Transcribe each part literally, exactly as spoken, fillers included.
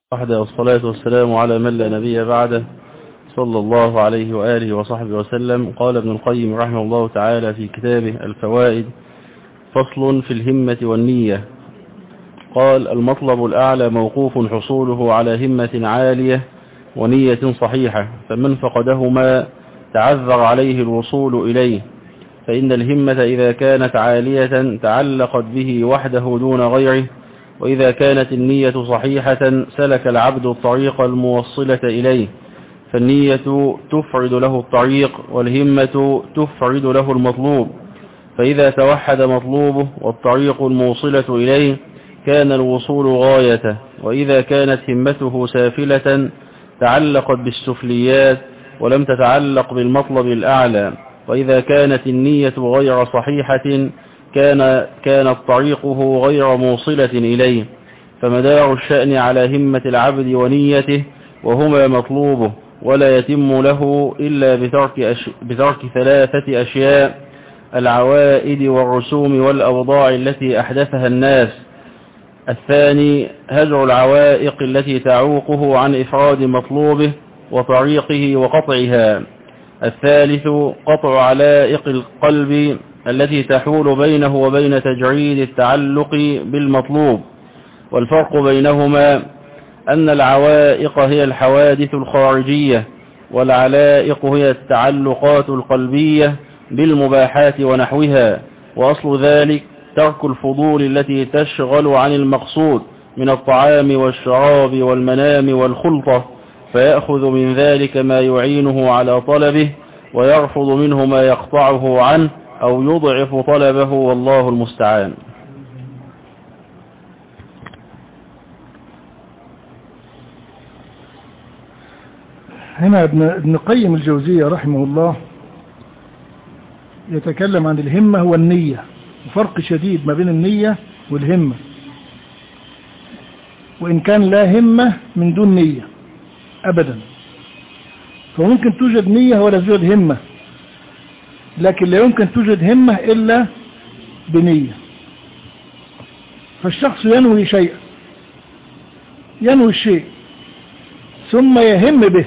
وحده والصلاة والسلام على من لا نبي بعده صلى الله عليه وآله وصحبه وسلم. قال ابن القيم رحمه الله تعالى في كتابه الفوائد: فصل في الهمة والنية. قال: المطلب الأعلى موقوف حصوله على همة عالية ونية صحيحة، فمن فقدهما تعذر عليه الوصول إليه، فإن الهمة إذا كانت عالية تعلقت به وحده دون غيره، وإذا كانت النية صحيحة سلك العبد الطريق الموصلة إليه، فالنية تفرد له الطريق والهمة تفرد له المطلوب، فإذا توحد مطلوبه والطريق الموصلة إليه كان الوصول غايته، وإذا كانت همته سافلة تعلقت بالسفليات ولم تتعلق بالمطلب الأعلى، وإذا كانت النية غير صحيحة كان كانت طريقه غير موصلة إليه، فمدار الشأن على همة العبد ونيته، وهما مطلوبه، ولا يتم له إلا بترك, أش... بترك ثلاثة أشياء: العوائد والرسوم والأوضاع التي أحدثها الناس. الثاني هجر العوائق التي تعوقه عن إفراد مطلوبه وطريقه وقطعها. الثالث قطع علائق القلب التي تحول بينه وبين تجريد التعلق بالمطلوب. والفرق بينهما أن العوائق هي الحوادث الخارجية، والعلائق هي التعلقات القلبية بالمباحات ونحوها، وأصل ذلك ترك الفضول التي تشغل عن المقصود من الطعام والشراب والمنام والخلطة، فيأخذ من ذلك ما يعينه على طلبه ويرفض منه ما يقطعه عنه أو يضعف طلبه، والله المستعان. هنا ابن قيم الجوزية رحمه الله يتكلم عن الهمة والنية، وفرق شديد ما بين النية والهمة، وإن كان لا همة من دون نية أبدا، فممكن توجد نية ولا توجد همة، لكن لا يمكن توجد همة إلا بنية. فالشخص ينوي شيئا، ينوي الشيء ثم يهم به،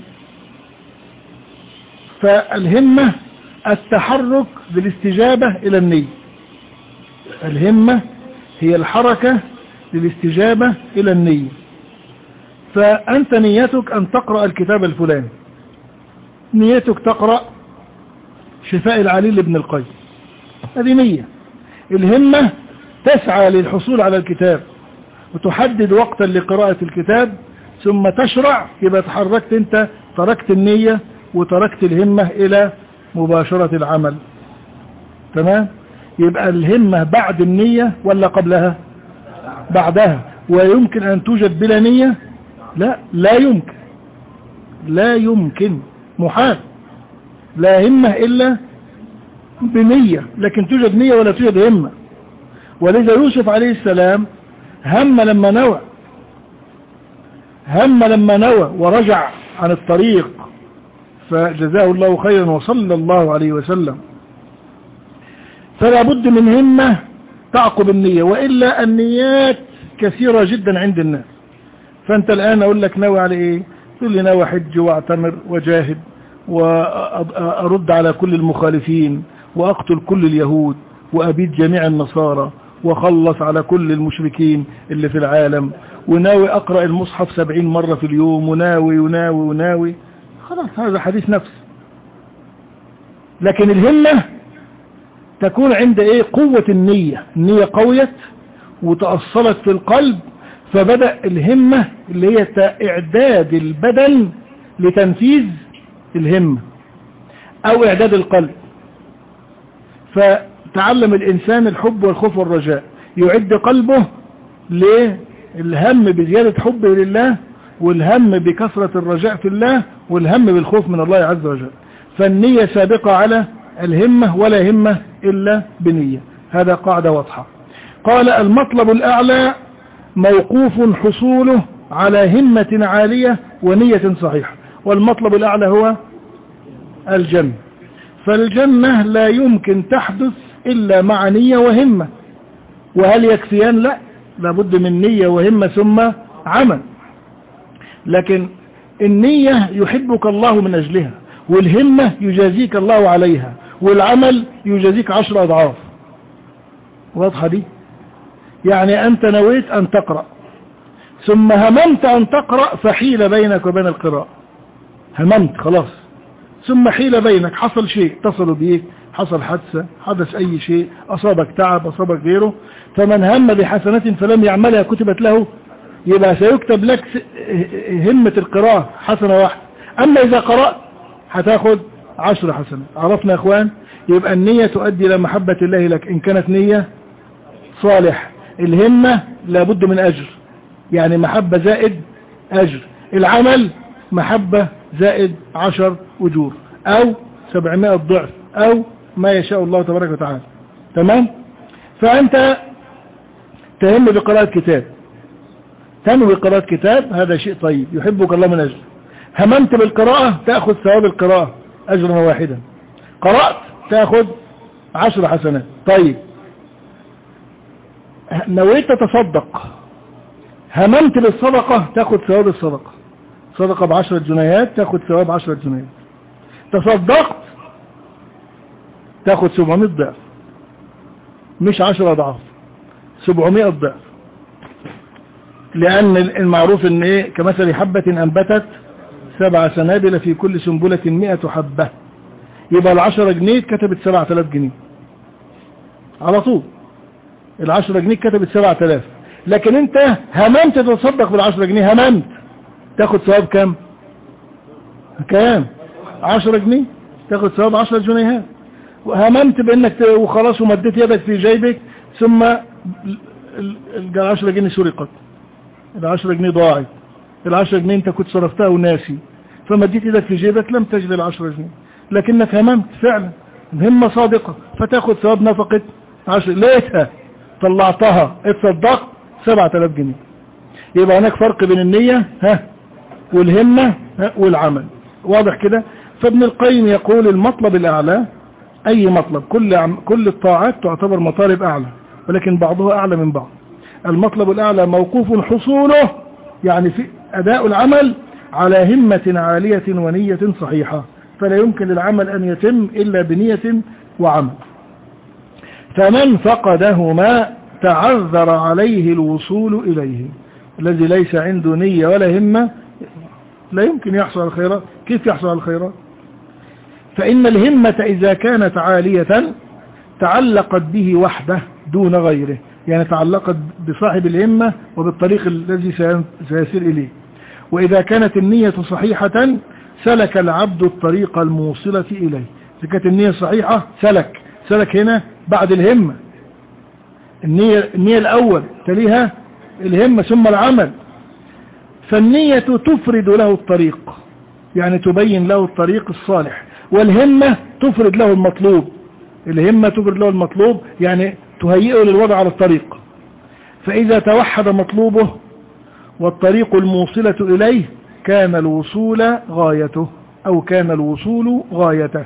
فالهمة التحرك بالاستجابة إلى النية. الهمة هي الحركة للاستجابة إلى النية. فأنت نيتك أن تقرأ الكتاب الفلاني، نيتك تقرأ شفاء العليل لابن القيم، هذه نية. الهمة تسعى للحصول على الكتاب وتحدد وقتا لقراءة الكتاب ثم تشرع، يبقى تحركت انت، تركت النية وتركت الهمة إلى مباشرة العمل. تمام؟ يبقى الهمة بعد النية ولا قبلها؟ بعدها. ويمكن أن توجد بلا نية؟ لا، لا يمكن، لا يمكن، محال. لا همة إلا بنية، لكن توجد نية ولا توجد همة. ولذا يوسف عليه السلام هم لما نوى، هم لما نوى ورجع عن الطريق، فجزاه الله خيرا وصلى الله عليه وسلم. فلا بد من همة تعقب النية، وإلا النيات كثيرة جدا عند الناس. فأنت الآن أقول لك ناوي على إيه؟ تقول لي ناوي حج واعتمر وجاهد وأرد على كل المخالفين وأقتل كل اليهود وأبيد جميع النصارى وخلص على كل المشركين اللي في العالم، وناوي أقرأ المصحف سبعين مرة في اليوم، وناوي وناوي وناوي. خلاص، هذا حديث نفس. لكن الهمة تكون عند ايه؟ قوة النية، النية قويت وتأصلت في القلب، فبدأ الهمة اللي هي إعداد البدن لتنفيذ الهمة أو إعداد القلب. فتعلم الإنسان الحب والخوف والرجاء، يعد قلبه للهم بزيادة حبه لله، والهم بكثرة الرجاء في الله، والهم بالخوف من الله عز وجل. فالنية سابقة على الهمة، ولا همة إلا بنية. هذا قاعدة واضحة. قال: المطلب الأعلى موقوف حصوله على همة عالية ونية صحيحة. والمطلب الأعلى هو الجنة، فالجنة لا يمكن تحدث إلا مع نية وهمة. وهل يكفيان؟ لا، لابد من نية وهمة ثم عمل. لكن النية يحبك الله من أجلها، والهمة يجازيك الله عليها، والعمل يجازيك عشر أضعاف. واضحة دي؟ يعني أنت نويت أن تقرأ ثم هممت أن تقرأ فحيل بينك وبين القراءة، هممت خلاص، ثم حيل بينك، حصل شيء، اتصلوا بيك، حصل حادثة، حدث أي شيء، أصابك تعب، أصابك غيره، فمن هم بحسنة فلم يعملها كتبت له، يبقى سيكتب لك همة القراءة حسنة واحدة. أما إذا قرأت هتاخد عشر حسنة. عرفنا يا أخوان؟ يبقى النية تؤدي إلى محبة الله لك إن كانت نية صالح. الهمة لابد من أجر، يعني محبة زائد أجر. العمل محبة زائد عشر أجور أو سبعمائة ضعف أو ما يشاء الله تبارك وتعالى. تمام؟ فأنت تهم بقراءة كتاب، تنوي بقراءة كتاب، هذا شيء طيب يحبك الله من أجله. هممت بالقراءة تأخذ ثواب القراءة أجرا واحدا، قرأت تأخذ عشر حسنات. طيب نويت تصدق، هممت بالصدقة تأخذ ثواب الصدقة، صدقة بعشرة جنيهات تأخذ ثواب عشرة جنيهات. تصدقت تأخذ سبعمائة ضعف، مش عشر أضعاف، سبعمائة ضعف. لأن المعروف ان ايه كمثل حبة أنبتت سبع سنابل في كل سنبلة مئة حبة، يبقى العشرة جنيه كتبت سبعة آلاف جنيه على طول. العشرة جنيه كتبت سبعة آلاف، لكن انت هممت تتصدق بالعشرة جنيه، هممت تاخد ثواب كام كام عشرة جنيه، تاخد ثواب عشرة جنيهات. وهممت بانك وخلاص ومديت يدك في جيبك ثم العشرة جنيه سرقت، العشرة جنيه ضاعت، العشرة جنيه انت كنت صرفتها وناسي، فمديت يدك في جيبك لم تجد العشرة جنيه، لكنك هممت فعلا، همة صادقة، فتاخد ثواب نفقة عشر، لقيتها طلعتها اتصدقت سبعة آلاف جنيه. يبقى هناك فرق بين النية ها والهمة ها والعمل. واضح كده؟ فابن القيم يقول المطلب الأعلى، أي مطلب، كل عم كل الطاعات تعتبر مطالب أعلى، ولكن بعضها أعلى من بعض. المطلب الأعلى موقوف حصوله، يعني في أداء العمل على همة عالية ونية صحيحة، فلا يمكن للعمل أن يتم إلا بنية وعمل. فمن فقدهما تعذر عليه الوصول إليه. الذي ليس عنده نية ولا همة لا يمكن يحصل على الخيرات. كيف يحصل على الخيرات؟ فإن الهمة إذا كانت عالية تعلقت به وحده دون غيره، يعني تعلقت بصاحب الهمة وبالطريق الذي سيسير إليه. وإذا كانت النية صحيحة سلك العبد الطريق الموصلة إليه. إذا كانت النية صحيحة سلك سلك هنا بعد الهمة، النية, النية الأول تليها الهمة ثم العمل. فالنية تفرد له الطريق، يعني تبين له الطريق الصالح، والهمة تفرد له المطلوب. الهمة تفرد له المطلوب يعني تهيئه للوضع على الطريق. فإذا توحد مطلوبه والطريق الموصلة إليه كان الوصول غايته، أو كان الوصول غايته.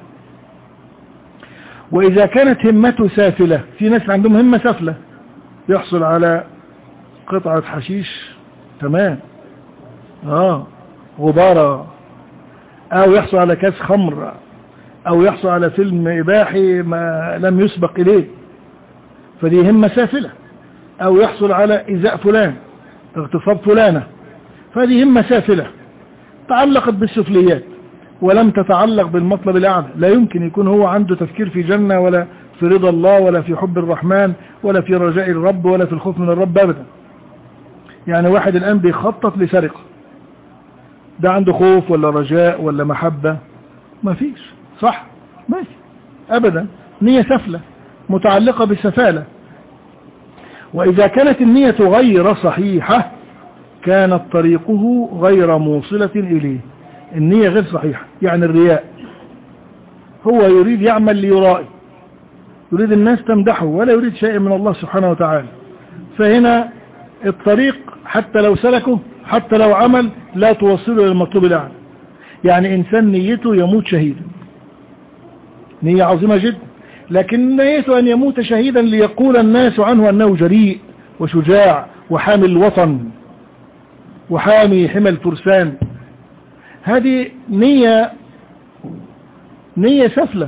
وإذا كانت همته سافلة، في ناس عندهم همة سافلة، يحصل على قطعة حشيش تمام آه غبارة، أو يحصل على كاس خمر، أو يحصل على فيلم إباحي ما لم يسبق إليه، فدي همة سافلة. أو يحصل على إزاء فلان، اغتصاب فلانة، فهذه همة سافلة تعلقت بالسفليات ولم تتعلق بالمطلب الأعلى. لا يمكن يكون هو عنده تفكير في جنة ولا في رضا الله ولا في حب الرحمن ولا في رجاء الرب ولا في الخوف من الرب أبدا. يعني واحد الآن بيخطط لسرقة، ده عنده خوف ولا رجاء ولا محبة؟ ما فيش، صح؟ ماشي أبدا، نية سفلة متعلقة بالسفالة. وإذا كانت النية غير صحيحة كانت طريقه غير موصلة إليه. النية غير صحيحة يعني الرياء، هو يريد يعمل ليرائي، يريد الناس تمدحه ولا يريد شيء من الله سبحانه وتعالى. فهنا الطريق حتى لو سلكه حتى لو عمل لا توصله للمطلوب الأعلى. يعني إنسان نيته يموت شهيدا، نية عظيمة جدا، لكن نيته أن يموت شهيدا ليقول الناس عنه أنه جريء وشجاع وحامل الوطن وحامي حمى الفرسان. هذه نية نية سفلة،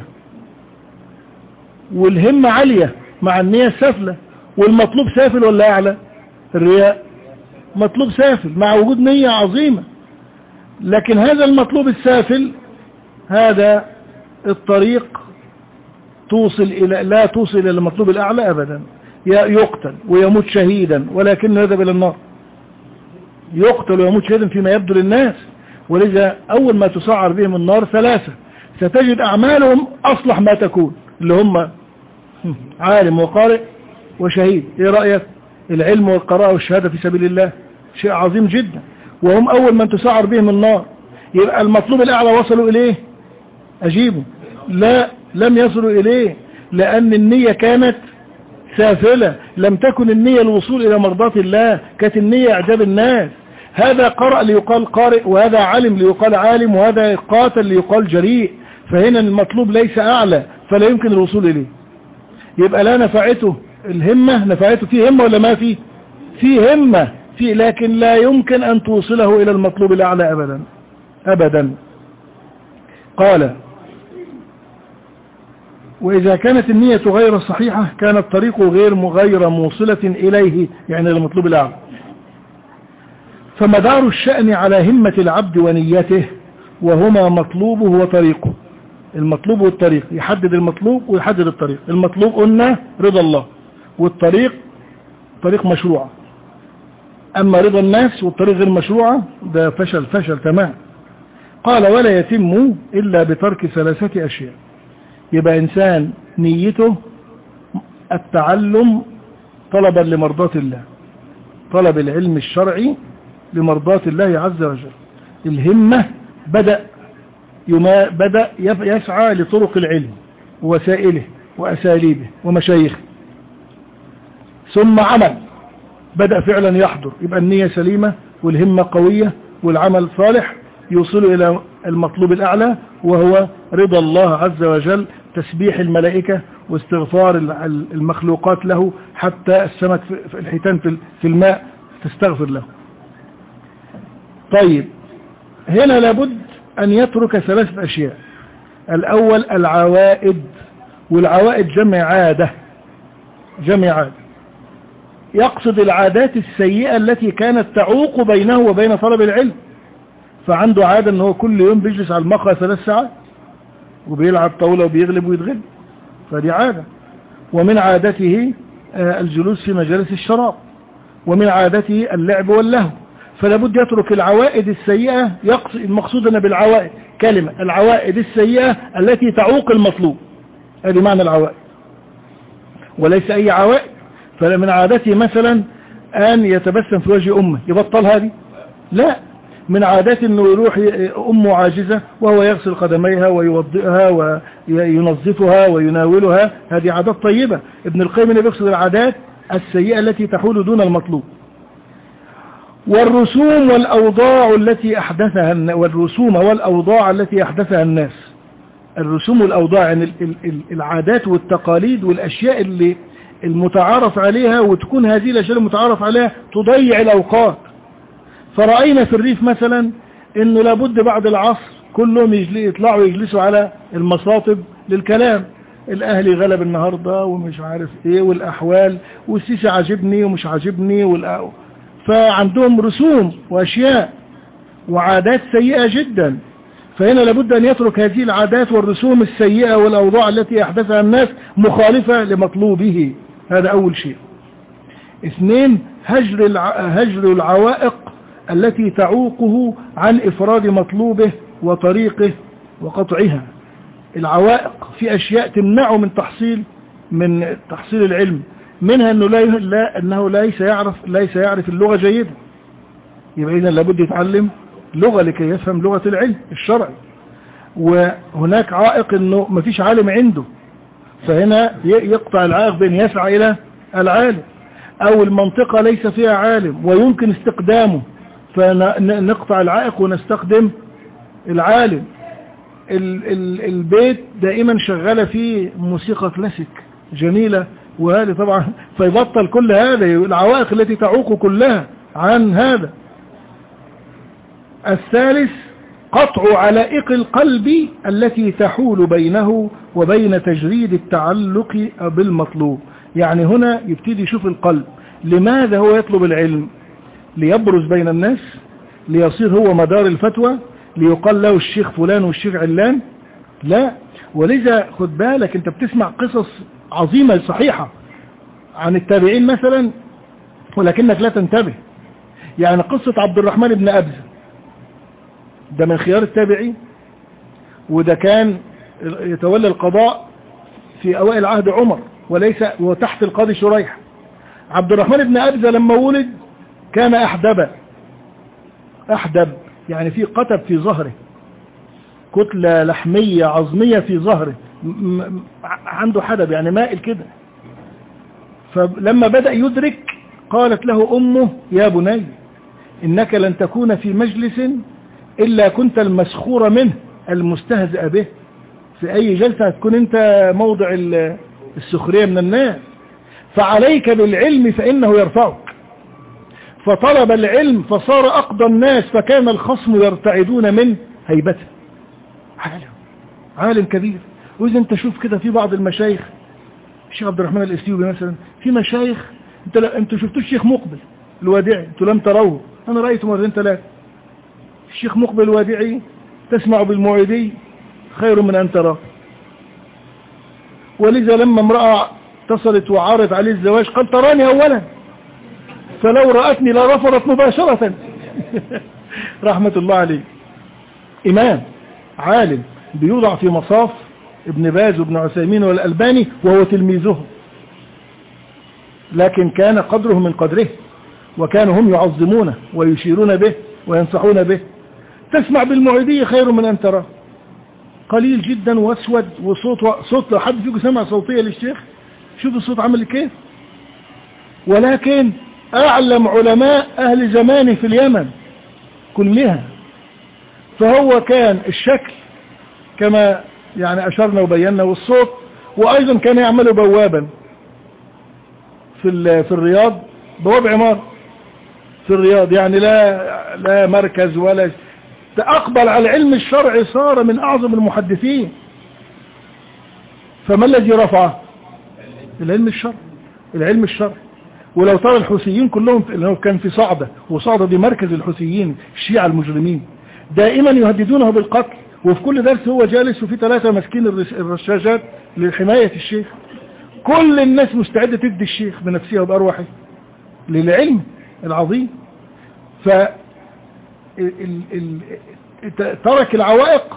والهمة عالية مع النية السفلة، والمطلوب سافل ولا أعلى؟ الرياء مطلوب سافل مع وجود نية عظيمة. لكن هذا المطلوب السافل هذا الطريق توصل إلى لا توصل إلى المطلوب الأعلى أبدا، يقتل ويموت شهيدا ولكنه يذهب إلى النار، يقتل ويموت شهيدا فيما يبدو للناس. ولذا أول ما تسعر بهم النار ثلاثة ستجد أعمالهم أصلح ما تكون، اللي هم عالم وقارئ وشهيد. إيه رأيك؟ العلم والقراءة والشهادة في سبيل الله شيء عظيم جدا، وهم أول من تسعر بهم النار. يبقى المطلوب الأعلى وصلوا إليه؟ أجيبوا لا، لم يصلوا إليه، لأن النية كانت سافلة، لم تكن النية الوصول إلى مرضات الله، كانت النية إعجاب الناس. هذا قرأ ليقال قارئ، وهذا عالم ليقال عالم، وهذا قاتل ليقال جريء. فهنا المطلوب ليس أعلى، فلا يمكن الوصول إليه. يبقى لا نفعته الهمة، نفعته فيه همة ولا ما فيه؟ فيه همة فيه، لكن لا يمكن أن توصله إلى المطلوب الأعلى أبدا أبدا. قال: وإذا كانت النية غير صحيحة كان الطريق غير غير موصلة إليه، يعني المطلوب الأعلى. فمدار الشأن على همة العبد ونيته، وهما مطلوبه وطريقه. المطلوب والطريق، يحدد المطلوب ويحدد الطريق. المطلوب قلنا رضا الله، والطريق طريق مشروعة. أما رضا الناس والطريق غير مشروعة ده فشل فشل تمام. قال: ولا يتم إلا بترك ثلاثة أشياء. يبقى إنسان نيته التعلم طلبا لمرضات الله، طلب العلم الشرعي لمرضات الله عز وجل. الهمة بدأ يما بدأ يسعى لطرق العلم ووسائله وأساليبه ومشايخه، ثم عمل، بدأ فعلا يحضر. يبقى النية سليمة والهمة قوية والعمل صالح، يوصل إلى المطلوب الأعلى وهو رضا الله عز وجل، تسبيح الملائكة واستغفار المخلوقات له، حتى السمك في الحيتان في الماء تستغفر له. طيب، هنا لابد أن يترك ثلاثة أشياء. الأول العوائد، والعوائد جمع عادة، جمع عادة. يقصد العادات السيئة التي كانت تعوق بينه وبين طلب العلم. فعنده عادة أنه كل يوم بيجلس على المقهى ثلاث ساعات وبيلعب طاولة وبيغلب ويتغلب، فدي عادة. ومن عادته الجلوس في مجالس الشراب، ومن عادته اللعب واللهو. فلابد يترك العوائد السيئة. يقصد المقصود أن بالعوائد كلمة العوائد السيئة التي تعوق المطلوب، هذه معنى العوائد، وليس أي عوائد. فمن عادته مثلا أن يتبسم في وجه أمه، يبطل هذه؟ لا. من عادته أنه يروح أمه عاجزة وهو يغسل قدميها ويوضئها وينظفها ويناولها، هذه عادات طيبة. ابن القيم يقصد العادات السيئة التي تحول دون المطلوب. والرسوم والأوضاع التي أحدثها والرسوم والأوضاع التي أحدثها الناس. الرسوم والأوضاع يعني العادات والتقاليد والأشياء اللي المتعارف عليها، وتكون هذه الأشياء المتعارف عليها تضيع الأوقات. فرأينا في الريف مثلا إنه لابد بعد العصر كلهم يطلعوا يجلسوا على المصاطب للكلام. الأهلي غلب النهاردة ومش عارف إيه، والأحوال، والسيسي عاجبني ومش عاجبني، والأ... فعندهم رسوم وأشياء وعادات سيئة جدا. فهنا لابد أن يترك هذه العادات والرسوم السيئة والأوضاع التي أحدثها الناس مخالفة لمطلوبه. هذا أول شيء. اثنين، هجر الع... هجر العوائق التي تعوقه عن إفراد مطلوبه وطريقه وقطعها. العوائق في أشياء تمنعه من تحصيل من تحصيل العلم، منها أنه لا, لا أنه ليس يعرف ليس يعرف اللغة جيدا. يبقى إذن لابد يتعلم لغة لكي يفهم لغة العلم الشرعي. وهناك عائق أنه ما فيش عالم عنده، فهنا يقطع العائق بين يسعى إلى العالم، أو المنطقة ليس فيها عالم ويمكن استقدامه، فنقطع العائق ونستخدم العالم. ال ال البيت دائما شغالة فيه موسيقى كلاسيك جميلة، وهذا طبعا فيبطل كل هذا العوائق التي تعوق كلها عن هذا. الثالث قطع علائق القلب التي تحول بينه وبين تجريد التعلق بالمطلوب. يعني هنا يبتدي يشوف القلب، لماذا هو يطلب العلم؟ ليبرز بين الناس، ليصير هو مدار الفتوى، ليقال له الشيخ فلان والشيخ علان؟ لا. ولذا خد بالك، انت بتسمع قصص عظيمة صحيحة عن التابعين مثلا ولكنك لا تنتبه. يعني قصة عبد الرحمن بن أبزة ده من خيار التابعين، وده كان يتولى القضاء في أوائل عهد عمر وليس وتحت القاضي شريح. عبد الرحمن بن أبزة لما ولد كان أحدب. أحدب يعني في قتب في ظهره، كتلة لحمية عظمية في ظهره، عنده حدب يعني مائل كده. فلما بدأ يدرك قالت له أمه يا بني إنك لن تكون في مجلس إلا كنت المسخور منه المستهزئ به. في أي جلسة هتكون أنت موضع السخرية من الناس، فعليك بالعلم فإنه يرفعك. فطلب العلم فصار أقضى الناس، فكان الخصم يرتعدون من هيبته. عالم عالم كبير. وإذا أنت شوف كده في بعض المشايخ، الشيخ عبد الرحمن الإثيوبي مثلا، في مشايخ انت لا انتوا شفتوا الشيخ مقبل الوادعي، انتوا لم تروه، انا رايته مرتين ثلاثه. الشيخ مقبل الوادعي تسمع بالموعدي خير من ان تراه. ولذا لما امراه اتصلت وعارض عليه الزواج قال تراني اولا، فلو رأتني لرفضت مباشرة. رحمة الله عليه. إمام عالم بيوضع في مصاف ابن باز وابن عثيمين والألباني وهو تلميذه، لكن كان قدره من قدره، وكانوا هم يعظمونه ويشيرون به وينصحون به. تسمع بالموعدية خير من أن تراه. قليل جدا واسود، وصوت صوت لو حد فيكم سمع صوتية للشيخ شوف الصوت عمل كيف. ولكن أعلم علماء أهل زمانه في اليمن كلها. فهو كان الشكل كما يعني أشرنا وبينا، والصوت، وأيضا كان يعمل بوابا في في الرياض، بواب عمار في الرياض، يعني لا لا مركز ولا تأقبل على العلم الشرعي، صار من أعظم المحدثين. فما الذي رفعه؟ العلم الشرعي. العلم الشرعي. ولو ترى الحوثيين كلهم اللي كان في صعدة، وصعدة دي مركز الحوثيين الشيعة المجرمين، دائما يهددونه بالقتل، وفي كل درس هو جالس وفي ثلاثة ماسكين الرشاشات لحماية الشيخ. كل الناس مستعدة تدي الشيخ بنفسها وبأرواحه للعلم العظيم. ف ترك العوائق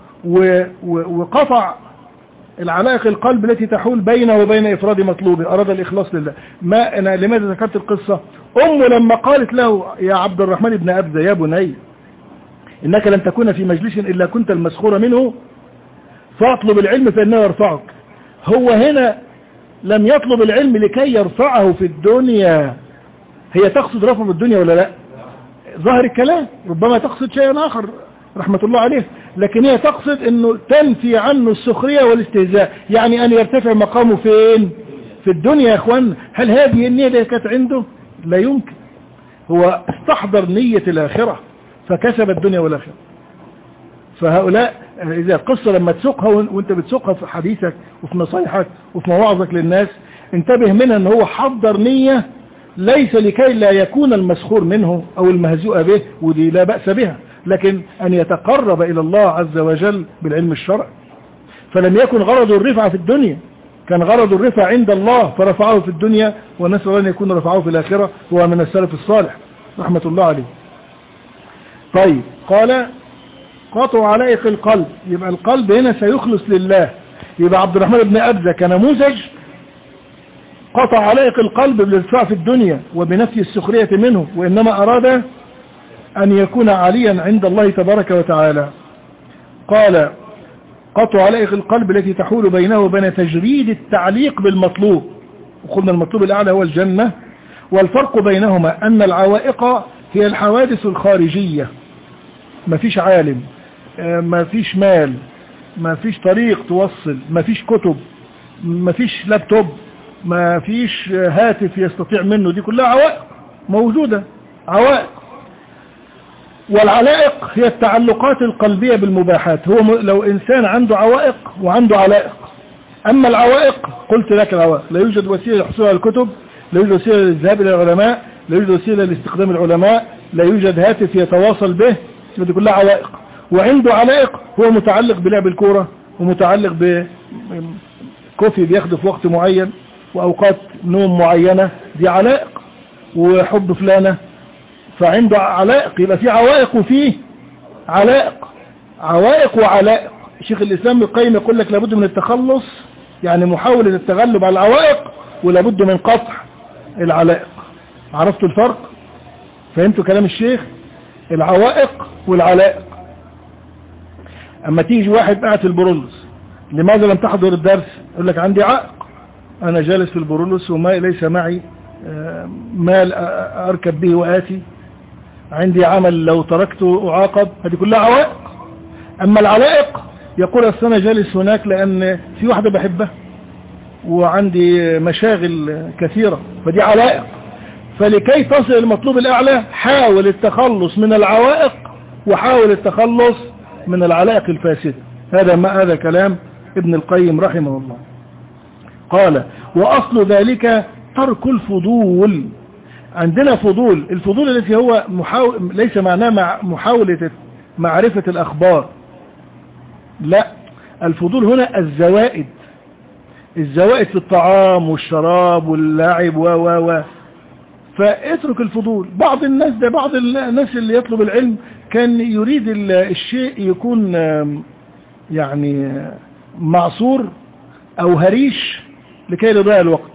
وقطع العلائق القلب التي تحول بينه وبين إفراد مطلوبه، أراد الإخلاص لله. ما أنا لماذا ذكرت القصة؟ أمه لما قالت له يا عبد الرحمن بن أبزة يا بني إنك لن تكون في مجلس إلا كنت المسخور منه فاطلب العلم فإنه يرفعك. هو هنا لم يطلب العلم لكي يرفعه في الدنيا. هي تقصد رفعه في الدنيا ولا لا؟ ظاهر الكلام ربما تقصد شيئا آخر رحمة الله عليه، لكن هي تقصد أنه تنفي عنه السخرية والاستهزاء، يعني أن يرتفع مقامه فين؟ في الدنيا. يا أخوان هل هذه النية اللي كانت عنده؟ لا يمكن. هو استحضر نية الآخرة فكسب الدنيا والآخرة. فهؤلاء إذا القصة لما تسوقها وانت بتسوقها في حديثك وفي نصايحك وفي مواعظك للناس، انتبه منها ان هو حضر نية ليس لكي لا يكون المسخور منه او المهزوء به، ودي لا بأس بها، لكن ان يتقرب الى الله عز وجل بالعلم الشرعي. فلم يكن غرضه الرفعة في الدنيا، كان غرض الرفعة عند الله فرفعه في الدنيا، ونسأل الله ان يكون رفعه في الآخرة. هو من السلف الصالح رحمة الله عليه. طيب قال قطع علائق القلب، يبقى القلب هنا سيخلص لله. يبقى عبد الرحمن بن أبزة كنموذج قطع علائق القلب بالارتفاع في الدنيا وبنفي السخرية منه، وإنما أراد أن يكون عاليا عند الله تبارك وتعالى. قال قطع علائق القلب التي تحول بينه وبين تجريد التعليق بالمطلوب، وقلنا المطلوب الأعلى هو الجنة. والفرق بينهما أن العوائق هي الحوادث الخارجية، ما فيش عالم، ما فيش مال، ما فيش طريق توصل، ما فيش كتب، ما فيش لابتوب، ما فيش هاتف يستطيع منه، دي كلها عوائق موجودة، عوائق. والعلائق هي التعلقات القلبية بالمباحات. هو لو إنسان عنده عوائق وعنده علائق. أما العوائق قلت لك العوائق لا يوجد وسيلة لحصولها الكتب، لا يوجد وسيلة للذهاب إلى العلماء، لا يوجد وسيلة لاستخدام العلماء، لا يوجد هاتف يتواصل به، دي كلها عوائق. وعنده علائق هو متعلق بلعب الكورة، ومتعلق بكوفي بياخده في وقت معين وأوقات نوم معينة، دي علائق. وحب فلانة، فعنده علائق. يبقى في عوائق وفيه علائق، عوائق وعلائق. شيخ الإسلام ابن القيم يقول لك لابد من التخلص، يعني محاولة التغلب على العوائق، ولابد من قطع العلائق. عرفتوا الفرق؟ فهمتوا كلام الشيخ؟ العوائق والعلائق. اما تيجي واحد قاعد في البرولوس، لماذا لم تحضر الدرس؟ يقول لك عندي عائق، انا جالس في البرولوس وما ليس معي مال اركب به واتي، عندي عمل لو تركته اعاقب. هذه كلها عوائق. اما العلائق يقول اصل انا جالس هناك لان في واحدة بحبها وعندي مشاغل كثيرة، فدي علائق. فلكي تصل المطلوب الاعلى حاول التخلص من العوائق وحاول التخلص من العلائق الفاسدة. هذا ما هذا كلام ابن القيم رحمه الله. قال واصل ذلك ترك الفضول. عندنا فضول، الفضول الذي هو محاول ليس معناه مع محاولة معرفة الأخبار، لا، الفضول هنا الزوائد، الزوائد في الطعام والشراب واللعب و و و فاترك الفضول. بعض الناس ده بعض الناس اللي يطلب العلم كان يريد الشيء يكون يعني معصور أو هريش لكي يضيع الوقت.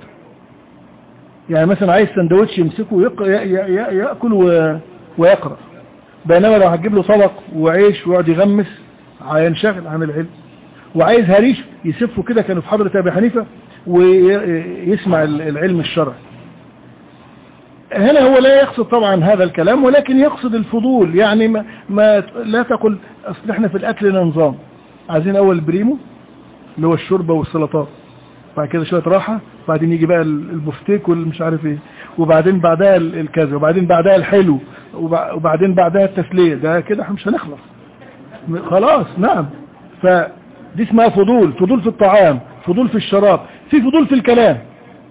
يعني مثلا عايز سندوتش يمسكه ويأكل ويقرأ، بينما لو هتجيب له طبق وعيش ويقعد يغمس هينشغل عن العلم. وعايز هريش يسفه كده، كانوا في حضرة أبي حنيفة، ويسمع العلم الشرعي. هنا هو لا يقصد طبعا هذا الكلام، ولكن يقصد الفضول. يعني ما, ما لا تقل اصل احنا في الاكل نظام، عايزين اول بريمو اللي هو الشوربه والسلطات، بعد كده شويه راحه، بعدين يجي بقى البفتيك والمش عارف ايه، وبعدين بعدها الكذا، وبعدين بعدها الحلو، وبعدين بعدها التسليه. ده كده احنا مش هنخلص خلاص. نعم، فدي اسمها فضول. فضول في الطعام، فضول في الشراب، في فضول في الكلام،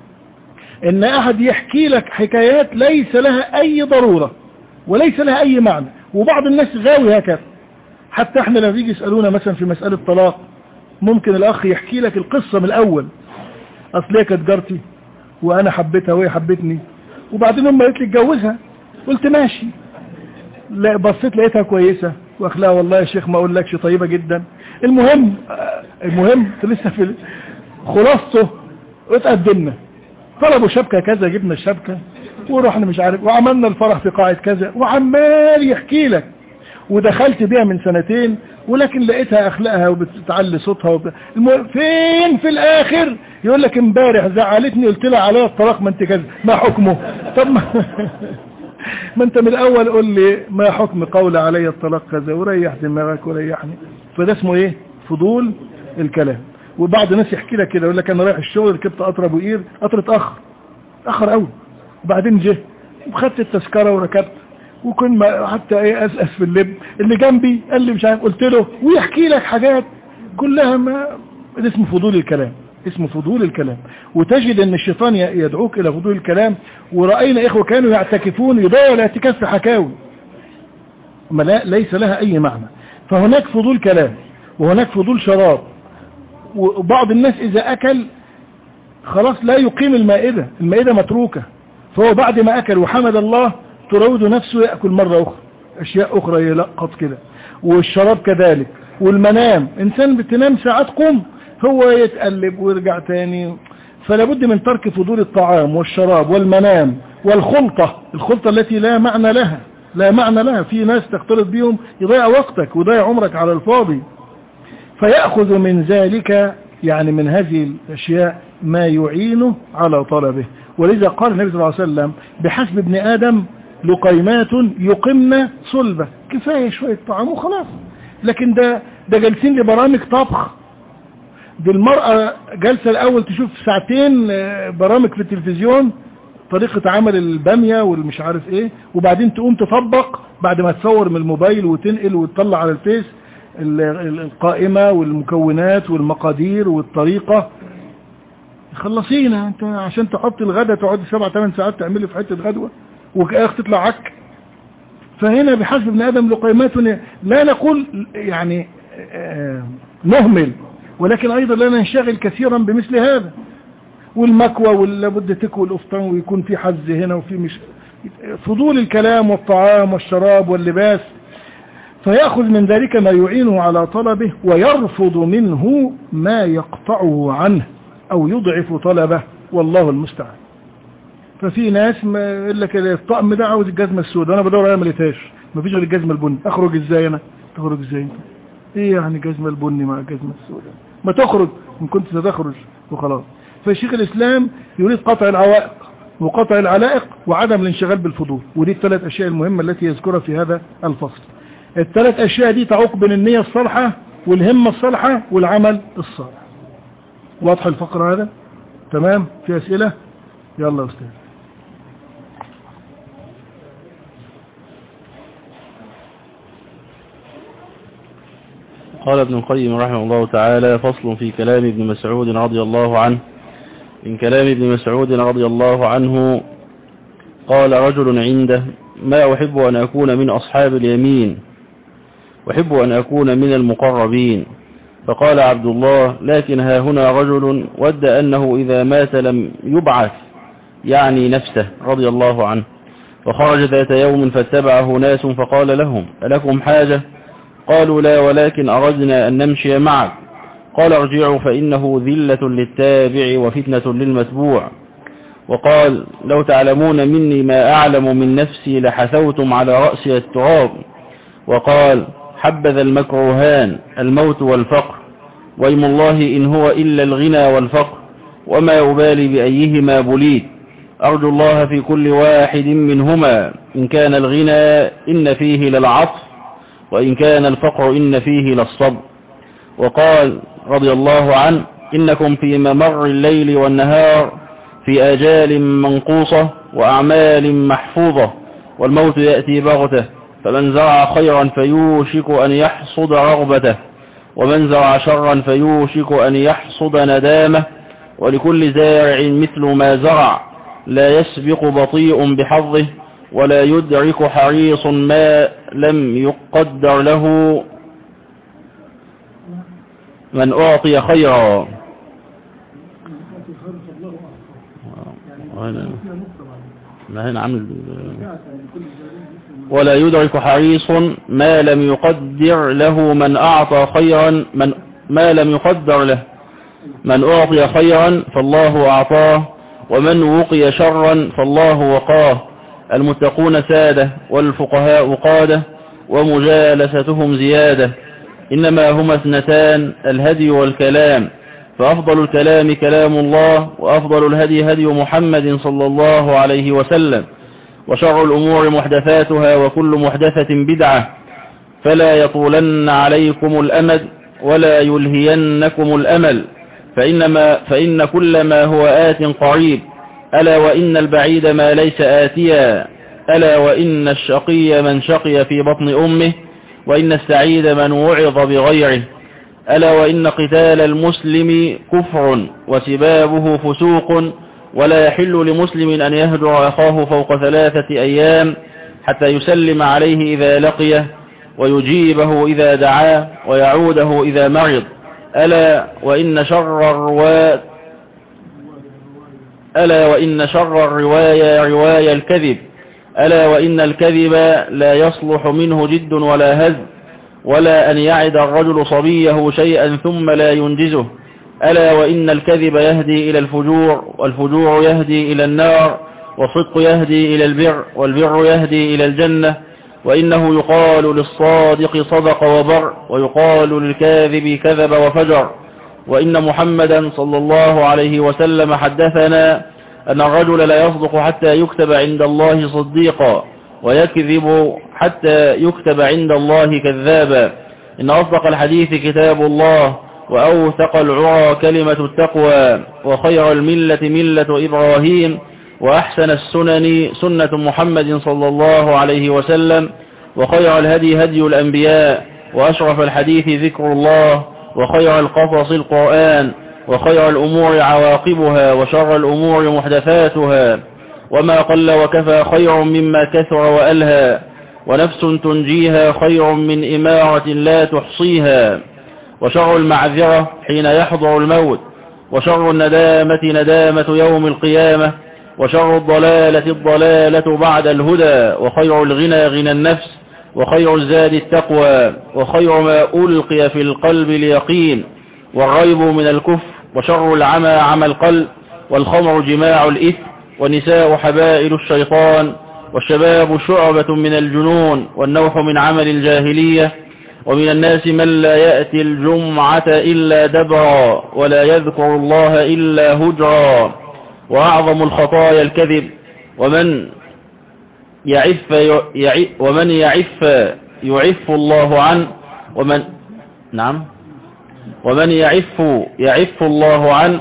ان احد يحكي لك حكايات ليس لها اي ضرورة وليس لها اي معنى. وبعض الناس غاوي هكذا. حتى احنا لما يجي يسألونا مثلا في مسألة طلاق، ممكن الاخ يحكي لك القصة من الاول، اصل هي كانت جارتي وانا حبيتها وهي حبتني، وبعدين هم قالت لي اتجوزها، قلت ماشي، لا بصيت لقيتها كويسة واخلاها والله يا شيخ ما اقولكش طيبة جدا. المهم المهم لسه في خلاصته اتقدمنا، طلبوا شبكة كذا، جبنا الشبكة ورحنا مش عارف، وعملنا الفرح في قاعة كذا، وعمال يحكي لك. ودخلت بيها من سنتين ولكن لقيتها اخلاقها وبتعلي صوتها وب... المهم فين في الاخر يقول لك امبارح زعلتني قلت لها عليها الطلاق، ما انت كذا، ما حكمه؟ طب ما, ما انت من الاول قول لي ما حكم قول علي الطلاق كذا، وريح دماغك وريحني. فده اسمه ايه؟ فضول الكلام. وبعض الناس يحكي لك كده، يقول لك انا رايح الشغل ركبت قطر ابو قير، قطر اتاخر اتاخر قوي، وبعدين جه وخدت التذكره وركبت، وكن حتى ايه اساس في اللب، اللي جنبي قال لي مش عارف، قلت له، ويحكي لك حاجات كلها ما ده اسمه فضول الكلام، اسمه فضول الكلام. وتجد ان الشيطان يدعوك الى فضول الكلام. ورأينا اخوه كانوا يعتكفون يضيعوا الاعتكاف في حكاوي ما لا ليس لها اي معنى. فهناك فضول كلام وهناك فضول شراب. وبعض الناس اذا اكل خلاص لا يقيم المائدة، المائدة متروكة، فهو بعد ما اكل وحمد الله تراود نفسه يأكل مرة اخرى اشياء اخرى يلقط كده. والشراب كذلك. والمنام، انسان بتنام ساعات قم هو يتقلب ويرجع تاني. فلا بد من ترك فضول الطعام والشراب والمنام والخلطة، الخلطة التي لا معنى لها، لا معنى لها. في ناس تختلط بيهم يضيع وقتك ويضيع عمرك على الفاضي. فيأخذ من ذلك يعني من هذه الأشياء ما يعينه على طلبه. ولذا قال النبي صلى الله عليه وسلم بحسب ابن آدم لقيمات يقمن صلبة، كفاية شوية طعام وخلاص. لكن ده ده جالسين لبرامج طبخ، دي المرأة جالسة الأول تشوف ساعتين برامج في التلفزيون طريقة عمل البامية والمش عارف ايه، وبعدين تقوم تطبق بعد ما تصور من الموبايل وتنقل وتطلع على الفيس القائمة والمكونات والمقادير والطريقة، خلصينا. انت عشان تحط الغداء تقعد سبع ثمان ساعات تعملي في حتة غدوة وكأخ تطلع عك. فهنا بحسب ابن آدم لقيمات، لا نقول يعني مهمل، ولكن أيضا لا ننشغل كثيرا بمثل هذا. والمكوى واللابد تكوى الأفطان ويكون في حز هنا وفي مش فضول الكلام والطعام والشراب واللباس، فيأخذ من ذلك ما يعينه على طلبه ويرفض منه ما يقطعه عنه أو يضعف طلبه، والله المستعان. ففي ناس ما يقول لك الطقم ده عاوز الجزمة السوداء، أنا بدور عليها ما لقيتهاش، ما فيش غير الجزمة البني، أخرج إزاي أنا؟ تخرج إزاي؟ إيه يعني الجزمة البني مع الجزمة السوداء؟ ما تخرج إن كنت ستخرج وخلاص. فالشيخ الإسلام يريد قطع العوائق وقطع العلائق وعدم الانشغال بالفضول، ودي الثلاث أشياء المهمة التي يذكرها في هذا الفصل. الثلاث أشياء دي تعوق بين النية الصالحة والهمة الصالحة والعمل الصالح. واضح الفقرة هذا؟ تمام؟ في أسئلة؟ يلا يا أستاذ. قال ابن القيم رحمه الله تعالى: فصل في كلام ابن مسعود رضي الله عنه. من كلام ابن مسعود رضي الله عنه قال رجل عنده: ما أحب أن أكون من أصحاب اليمين، أحب أن أكون من المقربين. فقال عبد الله: لكن ها هنا رجل ود أنه إذا مات لم يبعث، يعني نفسه رضي الله عنه. فخرج ذات يوم فاتبعه ناس فقال لهم: ألكم حاجة؟ قالوا: لا، ولكن أردنا أن نمشي معك. قال: ارجعوا فإنه ذلة للتابع وفتنة للمتبوع. وقال: لو تعلمون مني ما أعلم من نفسي لحثوتم على رأسي التراب. وقال: حبذا المكروهان، الموت والفقر، ويم الله إن هو إلا الغنى والفقر، وما أبالي بأيهما بليت. أرجو الله في كل واحد منهما، إن كان الغنى إن فيه للعطف، وإن كان الفقر إن فيه للصبر. وقال رضي الله عنه: إنكم في ممر الليل والنهار في آجال منقوصة وأعمال محفوظة، والموت يأتي بغته، فمن زرع خيرا فيوشك أن يحصد رغبته، ومن زرع شرا فيوشك أن يحصد ندامه. ولكل زارع مثل ما زرع، لا يسبق بطيء بحظه، ولا يدرك حريص ما لم يقدر له من أعطي خيرا. ولا يدرك حريص ما لم يقدر له من أعطى خيرا من ما لم يقدر له من أعطي خيرا فالله أعطاه، ومن وقي شرا فالله وقاه. المتقون سادة، والفقهاء قادة، ومجالستهم زيادة. إنما هما اثنتان: الهدي والكلام، فأفضل الكلام كلام الله، وأفضل الهدي هدي محمد صلى الله عليه وسلم. وشر الأمور محدثاتها، وكل محدثة بدعة. فلا يطولن عليكم الأمد، ولا يلهينكم الأمل، فإنما فإن كل ما هو آت قريب. ألا وإن البعيد ما ليس آتيا. ألا وإن الشقي من شقي في بطن أمه، وإن السعيد من وعظ بغيره. ألا وإن قتال المسلم كفر، وسبابه فسوق، ولا يحل لمسلم أن يهجر أخاه فوق ثلاثة أيام، حتى يسلم عليه إذا لقيه، ويجيبه إذا دعاه، ويعوده إذا مرض. ألا وإن شر الرواية ألا وإن شر الرواية رواية الكذب. ألا وإن الكذب لا يصلح منه جد ولا هز، ولا أن يعد الرجل صبيه شيئا ثم لا ينجزه. ألا وإن الكذب يهدي إلى الفجور، والفجور يهدي إلى النار، والصدق يهدي إلى البر، والبر يهدي إلى الجنة. وإنه يقال للصادق صدق وبر، ويقال للكاذب كذب وفجر. وإن محمدا صلى الله عليه وسلم حدثنا أن الرجل لا يصدق حتى يكتب عند الله صديقا، ويكذب حتى يكتب عند الله كذابا. إن أصدق الحديث كتاب الله، وأوثق العرى كلمة التقوى، وخير الملة ملة إبراهيم، وأحسن السنن سنة محمد صلى الله عليه وسلم، وخير الهدي هدي الأنبياء، وأشرف الحديث ذكر الله، وخير القصص القرآن، وخير الأمور عواقبها، وشر الأمور محدثاتها، وما قل وكفى خير مما كثر وألهى، ونفس تنجيها خير من إمارة لا تحصيها، وشر المعذرة حين يحضر الموت، وشر الندامة ندامة يوم القيامة، وشر الضلالة الضلالة بعد الهدى، وخير الغنى غنى النفس، وخير الزاد التقوى، وخير ما ألقي في القلب اليقين، والريب من الكفر، وشر العمى عمى القلب، والخمر جماع الإثم، والنساء حبائل الشيطان، والشباب شعبة من الجنون، والنوح من عمل الجاهلية، ومن الناس من لا يأتي الجمعة إلا دبرا، ولا يذكر الله إلا هجرا، وأعظم الخطايا الكذب، ومن يعف يعف ومن يعف يعف الله عنه، ومن نعم ومن يعف يعف الله عنه،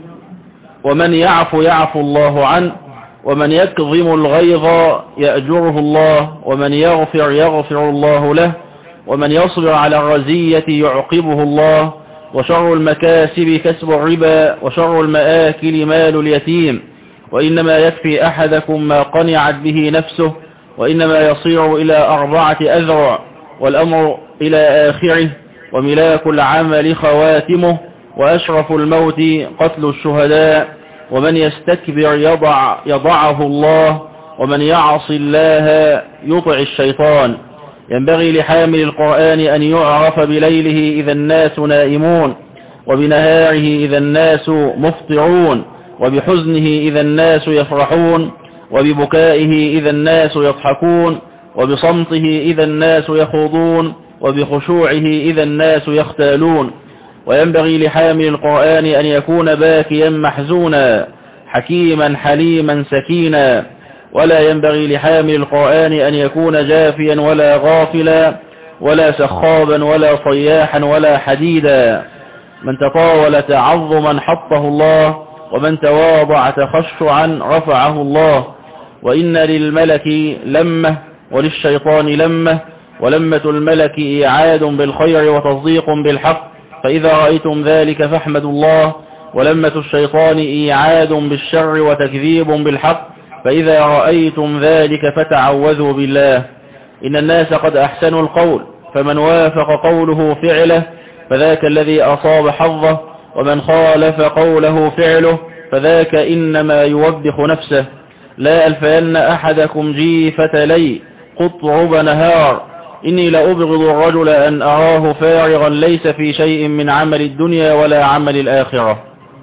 ومن يعف يعف الله عنه، ومن يكظم الغيظ يأجره الله، ومن يغفر يغفر الله له، ومن يصبر على الرزية يعقبه الله، وشر المكاسب كسب الربا، وشر المآكل مال اليتيم، وإنما يكفي أحدكم ما قنعت به نفسه، وإنما يصير إلى أربعة أذرع، والأمر إلى آخره، وملاك العمل خواتمه، وأشرف الموت قتل الشهداء، ومن يستكبر يضع يضعه الله، ومن يعص الله يطع الشيطان. ينبغي لحامل القرآن أن يعرف بليله إذا الناس نائمون، وبنهاره إذا الناس مفطرون، وبحزنه إذا الناس يفرحون، وببكائه إذا الناس يضحكون، وبصمته إذا الناس يخوضون، وبخشوعه إذا الناس يختالون. وينبغي لحامل القرآن أن يكون باكيا محزونا، حكيما حليما سكينا، ولا ينبغي لحامل القرآن أن يكون جافيا ولا غافلا، ولا سخابا ولا صياحا ولا حديدا. من تطاول تعظما حطه الله، ومن تواضع تخشعا رفعه الله. وإن للملك لمة وللشيطان لمة، ولمة الملك إعاد بالخير وتصديق بالحق، فإذا رأيتم ذلك فاحمدوا الله. ولمة الشيطان إعاد بالشر وتكذيب بالحق، فإذا رأيتم ذلك فتعوذوا بالله. إن الناس قد أحسنوا القول، فمن وافق قوله فعله فذاك الذي أصاب حظه، ومن خالف قوله فعله فذاك إنما يوبخ نفسه. لا ألفين أحدكم جيفة لي قطرب نهار، إني لأبغض الرجل أن أراه فارغا ليس في شيء من عمل الدنيا ولا عمل الآخرة.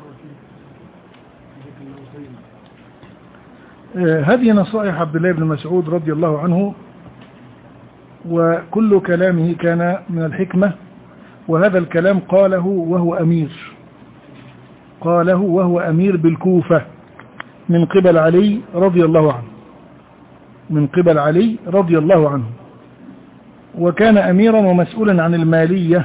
هذه نصائح عبد الله بن مسعود رضي الله عنه، وكل كلامه كان من الحكمة، وهذا الكلام قاله وهو أمير قاله وهو أمير بالكوفة من قبل علي رضي الله عنه من قبل علي رضي الله عنه وكان أميرا ومسؤولا عن المالية،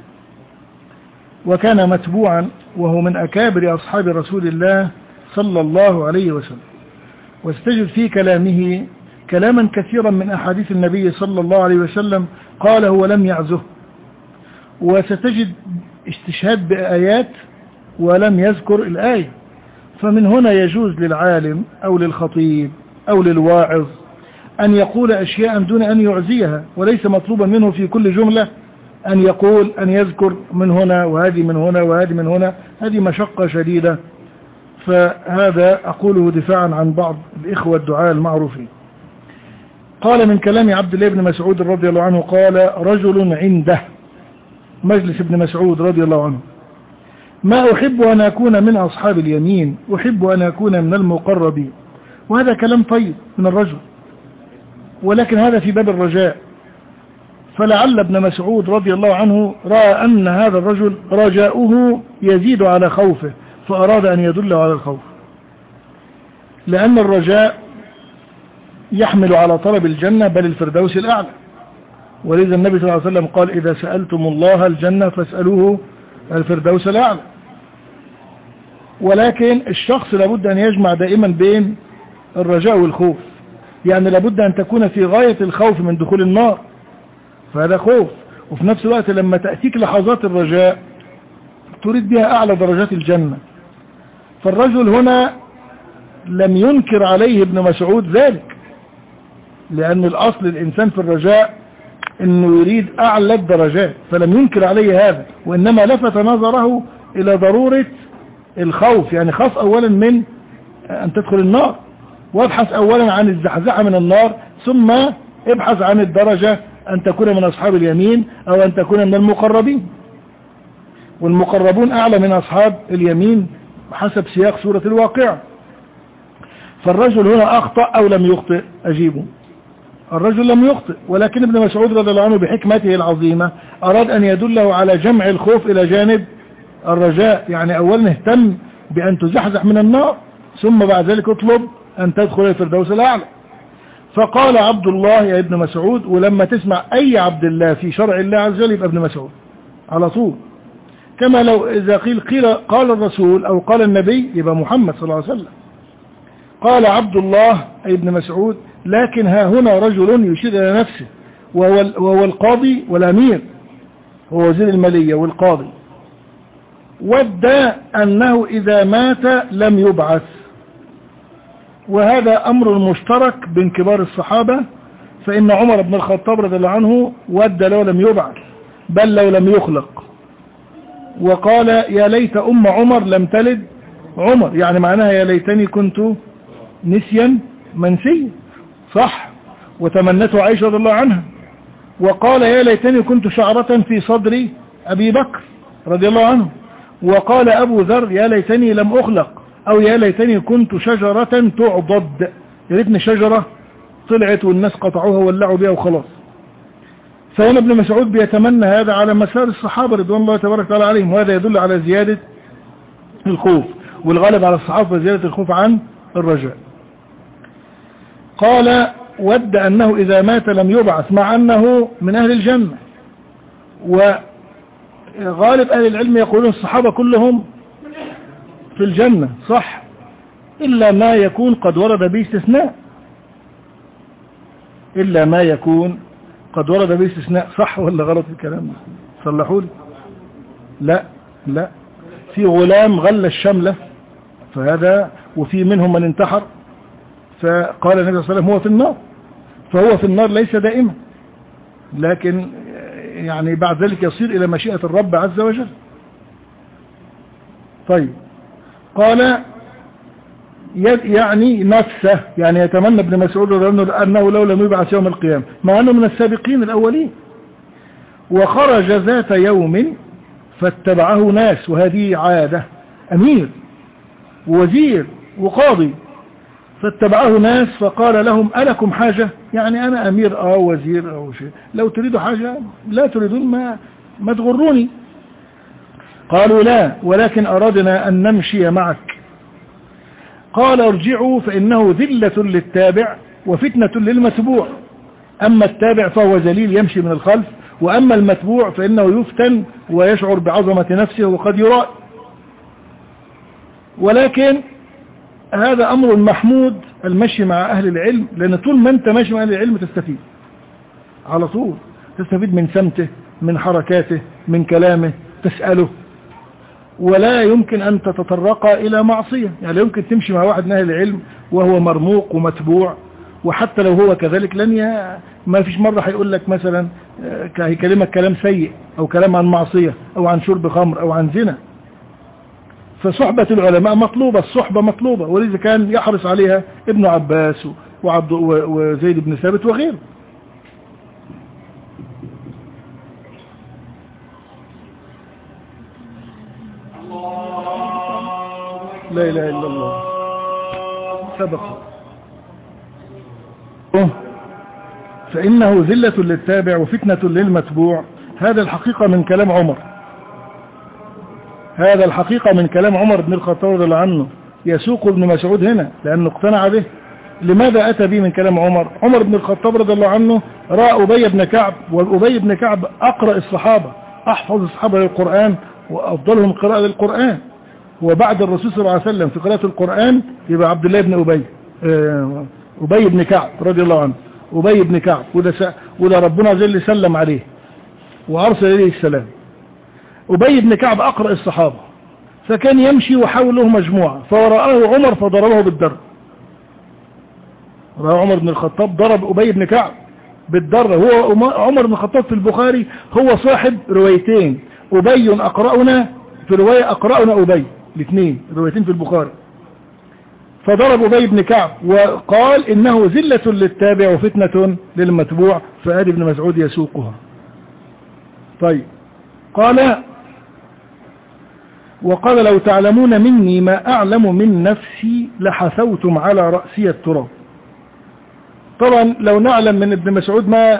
وكان متبوعا، وهو من أكابر أصحاب رسول الله صلى الله عليه وسلم. واستجد في كلامه كلاما كثيرا من أحاديث النبي صلى الله عليه وسلم قاله ولم يعزه، وستجد استشهاد بآيات ولم يذكر الآية. فمن هنا يجوز للعالم أو للخطيب أو للواعظ أن يقول أشياء دون أن يعزيها، وليس مطلوبا منه في كل جملة أن يقول أن يذكر من هنا وهذه من هنا وهذه من هنا، هذه مشقة شديدة. فهذا أقوله دفاعا عن بعض الإخوة الدعاء المعروفين. قال من كلام عبد الله بن مسعود رضي الله عنه، قال رجل عنده مجلس ابن مسعود رضي الله عنه: ما أحب أن أكون من أصحاب اليمين، أحب أن أكون من المقربين. وهذا كلام طيب من الرجل، ولكن هذا في باب الرجاء. فلعل ابن مسعود رضي الله عنه رأى أن هذا الرجل رجاؤه يزيد على خوفه، فأراد أن يدل على الخوف، لأن الرجاء يحمل على طلب الجنة بل الفردوس الأعلى. ولذا النبي صلى الله عليه وسلم قال: إذا سألتم الله الجنة فاسألوه الفردوس الأعلى. ولكن الشخص لابد أن يجمع دائما بين الرجاء والخوف، يعني لابد أن تكون في غاية الخوف من دخول النار، فهذا خوف. وفي نفس الوقت لما تأتيك لحظات الرجاء تريد بها أعلى درجات الجنة. فالرجل هنا لم ينكر عليه ابن مسعود ذلك، لأن الأصل الإنسان في الرجاء أنه يريد أعلى الدرجات، فلم ينكر عليه هذا، وإنما لفت نظره إلى ضرورة الخوف. يعني خاف أولا من أن تدخل النار، وابحث أولا عن الزحزحة من النار، ثم ابحث عن الدرجة أن تكون من أصحاب اليمين أو أن تكون من المقربين، والمقربون أعلى من أصحاب اليمين حسب سياق سورة الواقعة. فالرجل هنا أخطأ أو لم يخطئ؟ أجيبه، الرجل لم يخطئ، ولكن ابن مسعود رضي الله عنه بحكمته العظيمة أراد أن يدله على جمع الخوف إلى جانب الرجاء. يعني أولا اهتم بأن تزحزح من النار، ثم بعد ذلك اطلب أن تدخل الفردوس الأعلى. فقال عبد الله يا ابن مسعود، ولما تسمع أي عبد الله في شرع الله عز وجل يبقى ابن مسعود على طول، كما لو إذا قيل, قيل قال الرسول أو قال النبي يبقى محمد صلى الله عليه وسلم. قال عبد الله أي ابن مسعود، لكن ها هنا رجل يشير إلى نفسه، وهو, وهو القاضي والأمير، هو وزير المالية والقاضي، ود أنه إذا مات لم يبعث. وهذا أمر مشترك بين كبار الصحابة، فإن عمر بن الخطاب رضي الله عنه ود لو لم يبعث، بل لو لم يخلق، وقال يا ليت أم عمر لم تلد عمر، يعني معناها يا ليتني كنت نسيا منسيا، صح. وتمنته عائشة رضي الله عنها، وقال يا ليتني كنت شعرة في صدر أبي بكر رضي الله عنه، وقال أبو ذر يا ليتني لم أخلق، أو يا ليتني كنت شجرة تعضد، يا ريتني شجرة طلعت والناس قطعوها وولعوا بها وخلاص. فهنا ابن مسعود بيتمنى هذا على مسار الصحابة رضوان الله تبارك وتعالى عليهم، وهذا يدل على زيادة الخوف، والغالب على الصحابة زيادة الخوف عن الرجاء. قال ود أنه إذا مات لم يبعث، مع أنه من أهل الجنة. وغالب أهل العلم يقولون الصحابة كلهم في الجنة، صح، إلا ما يكون قد ورد به استثناء، إلا ما يكون قد ورد به استثناء. صح ولا غلط الكلام ده؟ صلحوا لي. لا لا، في غلام غل الشملة فهذا، وفي منهم من انتحر، فقال النبي صلى الله عليه وسلم هو في النار، فهو في النار ليس دائما، لكن يعني بعد ذلك يصير إلى مشيئة الرب عز وجل. طيب، قال يعني نفسه، يعني يتمنى ابن مسعود أنه لو لم يبعث يوم القيامة، مع أنه من السابقين الأولين. وخرج ذات يوم فاتبعه ناس، وهذه عادة، أمير ووزير وقاضي، فاتبعه ناس فقال لهم ألكم حاجة؟ يعني أنا أمير أو وزير أو شيء، لو تريدوا حاجة لا تريدون ما, ما تغروني. قالوا لا، ولكن أردنا أن نمشي معك. قال ارجعوا فإنه ذلة للتابع وفتنة للمتبوع، أما التابع فهو ذليل يمشي من الخلف، وأما المتبوع فإنه يفتن ويشعر بعظمة نفسه وقد يرائي. ولكن هذا أمر محمود المشي مع أهل العلم، لأن طول ما أنت ماشي مع أهل العلم تستفيد على طول، تستفيد من سمته، من حركاته، من كلامه، تسأله، ولا يمكن أن تتطرق إلى معصية. يعني يمكن تمشي مع واحد من أهل العلم وهو مرموق ومتبوع، وحتى لو هو كذلك لن ي... ما فيش مرة هيقول لك مثلا هيكلمك كلام سيء أو كلام عن معصية أو عن شرب خمر أو عن زنا. فصحبة العلماء مطلوبة، الصحبة مطلوبة، ولذا كان يحرص عليها ابن عباس وعبد وزيد بن ثابت وغيره. لا إله إلا الله، سبق. فإنه ذلة للتابع وفتنة للمتبوع، هذا الحقيقة من كلام عمر، هذا الحقيقة من كلام عمر بن الخطاب رضي الله عنه، يسوق ابن مسعود هنا لأنه اقتنع به. لماذا أتى به من كلام عمر؟ عمر بن الخطاب رضي الله عنه رأى أبي بن كعب، وأبي بن كعب أقرأ الصحابة، أحفظ الصحابة للقرآن وأفضلهم قراءة للقرآن، وبعد الرسول صلى الله عليه وسلم في قراءة القرآن يبقى عبد الله بن أبي أبي بن كعب رضي الله عنه، أبي بن كعب، وده, وده ربنا جل سلم عليه وأرسل إليه السلام. أبي بن كعب أقرأ الصحابة، فكان يمشي وحوله مجموعة، فرآه عمر فضربه بالدر. رأى عمر بن الخطاب ضرب أبي بن كعب بالدر. هو عمر بن الخطاب في البخاري هو صاحب روايتين، أبي أقرأنا في رواية أقرأنا أبي، الاثنين روايتين في البخاري. فضرب أبي بن كعب وقال إنه ذلة للتابع وفتنة للمتبوع، فآل ابن مسعود يسوقها. طيب قال وقال لو تعلمون مني ما أعلم من نفسي لحثوتم على رأسي التراب. طبعا لو نعلم من ابن مسعود ما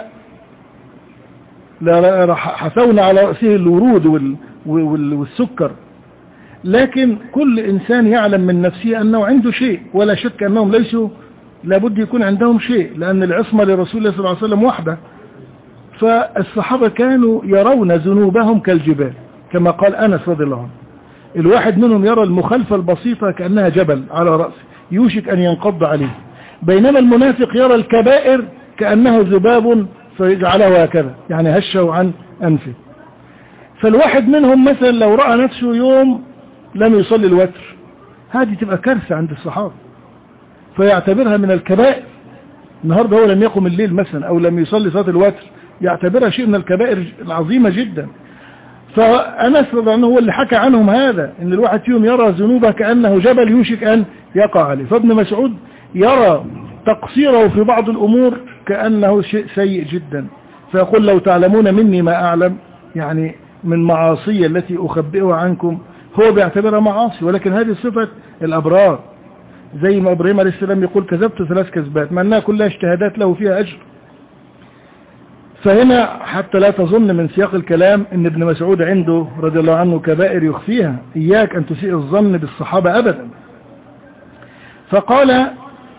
حثونا على رأسه الورود والسكر، لكن كل إنسان يعلم من نفسه أنه عنده شيء، ولا شك أنهم ليسوا لابد يكون عندهم شيء، لأن العصمة لرسول الله صلى الله عليه وسلم وحده. فالصحابة كانوا يرون ذنوبهم كالجبال، كما قال أنس رضي الله عنه، الواحد منهم يرى المخالفة البسيطة كأنها جبل على رأسه يوشك أن ينقض عليه، بينما المنافق يرى الكبائر كأنه ذباب فيجعله هكذا، يعني هشه عن أنفه. فالواحد منهم مثلا لو رأى نفسه يوم لم يصلي الوتر، هذه تبقى كارثة عند الصحابة، فيعتبرها من الكبائر. النهاردة هو لم يقم الليل مثلا أو لم يصلي صلاة الوتر، يعتبرها شيء من الكبائر العظيمة جدا. فأنس رضي الله عنه هو اللي حكى عنهم هذا، ان الواحد فيهم يرى ذنوبه كأنه جبل يوشك أن يقع عليه. فابن مسعود يرى تقصيره في بعض الأمور كأنه شيء سيء جدا، فيقول لو تعلمون مني ما أعلم، يعني من معاصي التي أخبئها عنكم، هو بيعتبرها معاصي، ولكن هذه صفة الأبرار. زي ما إبراهيم عليه السلام يقول كذبت ثلاث كذبات، مع أنها كلها اجتهادات له فيها أجر. فهنا حتى لا تظن من سياق الكلام ان ابن مسعود عنده رضي الله عنه كبائر يخفيها، إياك أن تسيء الظن بالصحابة أبدا. فقال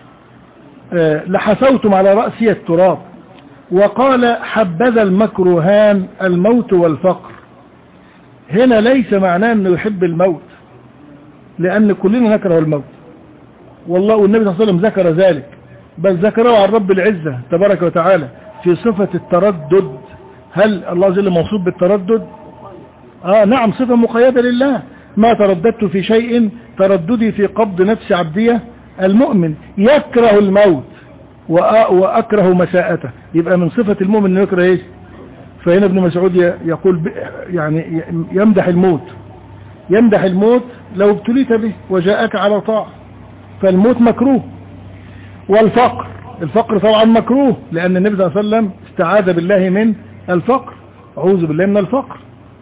لحثوتم على رأسي التراب. وقال حبذا المكروهان الموت والفقر. هنا ليس معناه أنه يحب الموت، لأن كلنا نكره الموت، والله والنبي صلى الله عليه وسلم ذكر ذلك، بل ذكره عن رب العزة تبارك وتعالى في صفة التردد. هل الله جل موصوف بالتردد؟ آه نعم، صفة مقيدة لله. ما ترددت في شيء ترددي في قبض نفس عبدية المؤمن، يكره الموت وأكره مساءته، يبقى من صفة المؤمن أنه يكره إيش؟ فهنا ابن مسعود يقول يعني يمدح الموت، يمدح الموت لو ابتليت به وجاءك على طاعة، فالموت مكروه. والفقر، الفقر طبعا مكروه، لأن النبي صلى الله عليه وسلم استعاذ بالله من الفقر، أعوذ بالله من الفقر.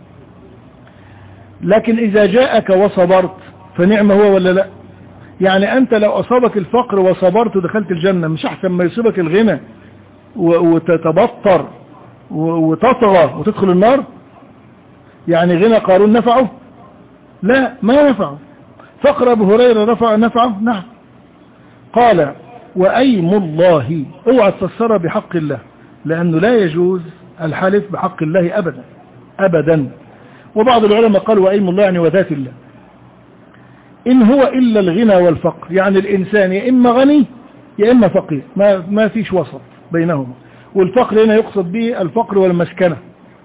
لكن إذا جاءك وصبرت فنعم هو ولا لا؟ يعني أنت لو أصابك الفقر وصبرت ودخلت الجنة، مش أحسن ما يصيبك الغنى وتتبطر وتطغى وتدخل النار؟ يعني غنى قارون نفعه؟ لا، ما نفعه. فقر أبو هريرة رفع نفعه؟ نعم. قال وأيم الله، اوعى تفسرها بحق الله، لأنه لا يجوز الحلف بحق الله أبدا أبدا. وبعض العلماء قال وأيم الله يعني وذات الله. إن هو إلا الغنى والفقر، يعني الإنسان يا إما غني يا إما فقير، ما, ما فيش وسط بينهما. والفقر هنا يقصد به الفقر والمسكنة.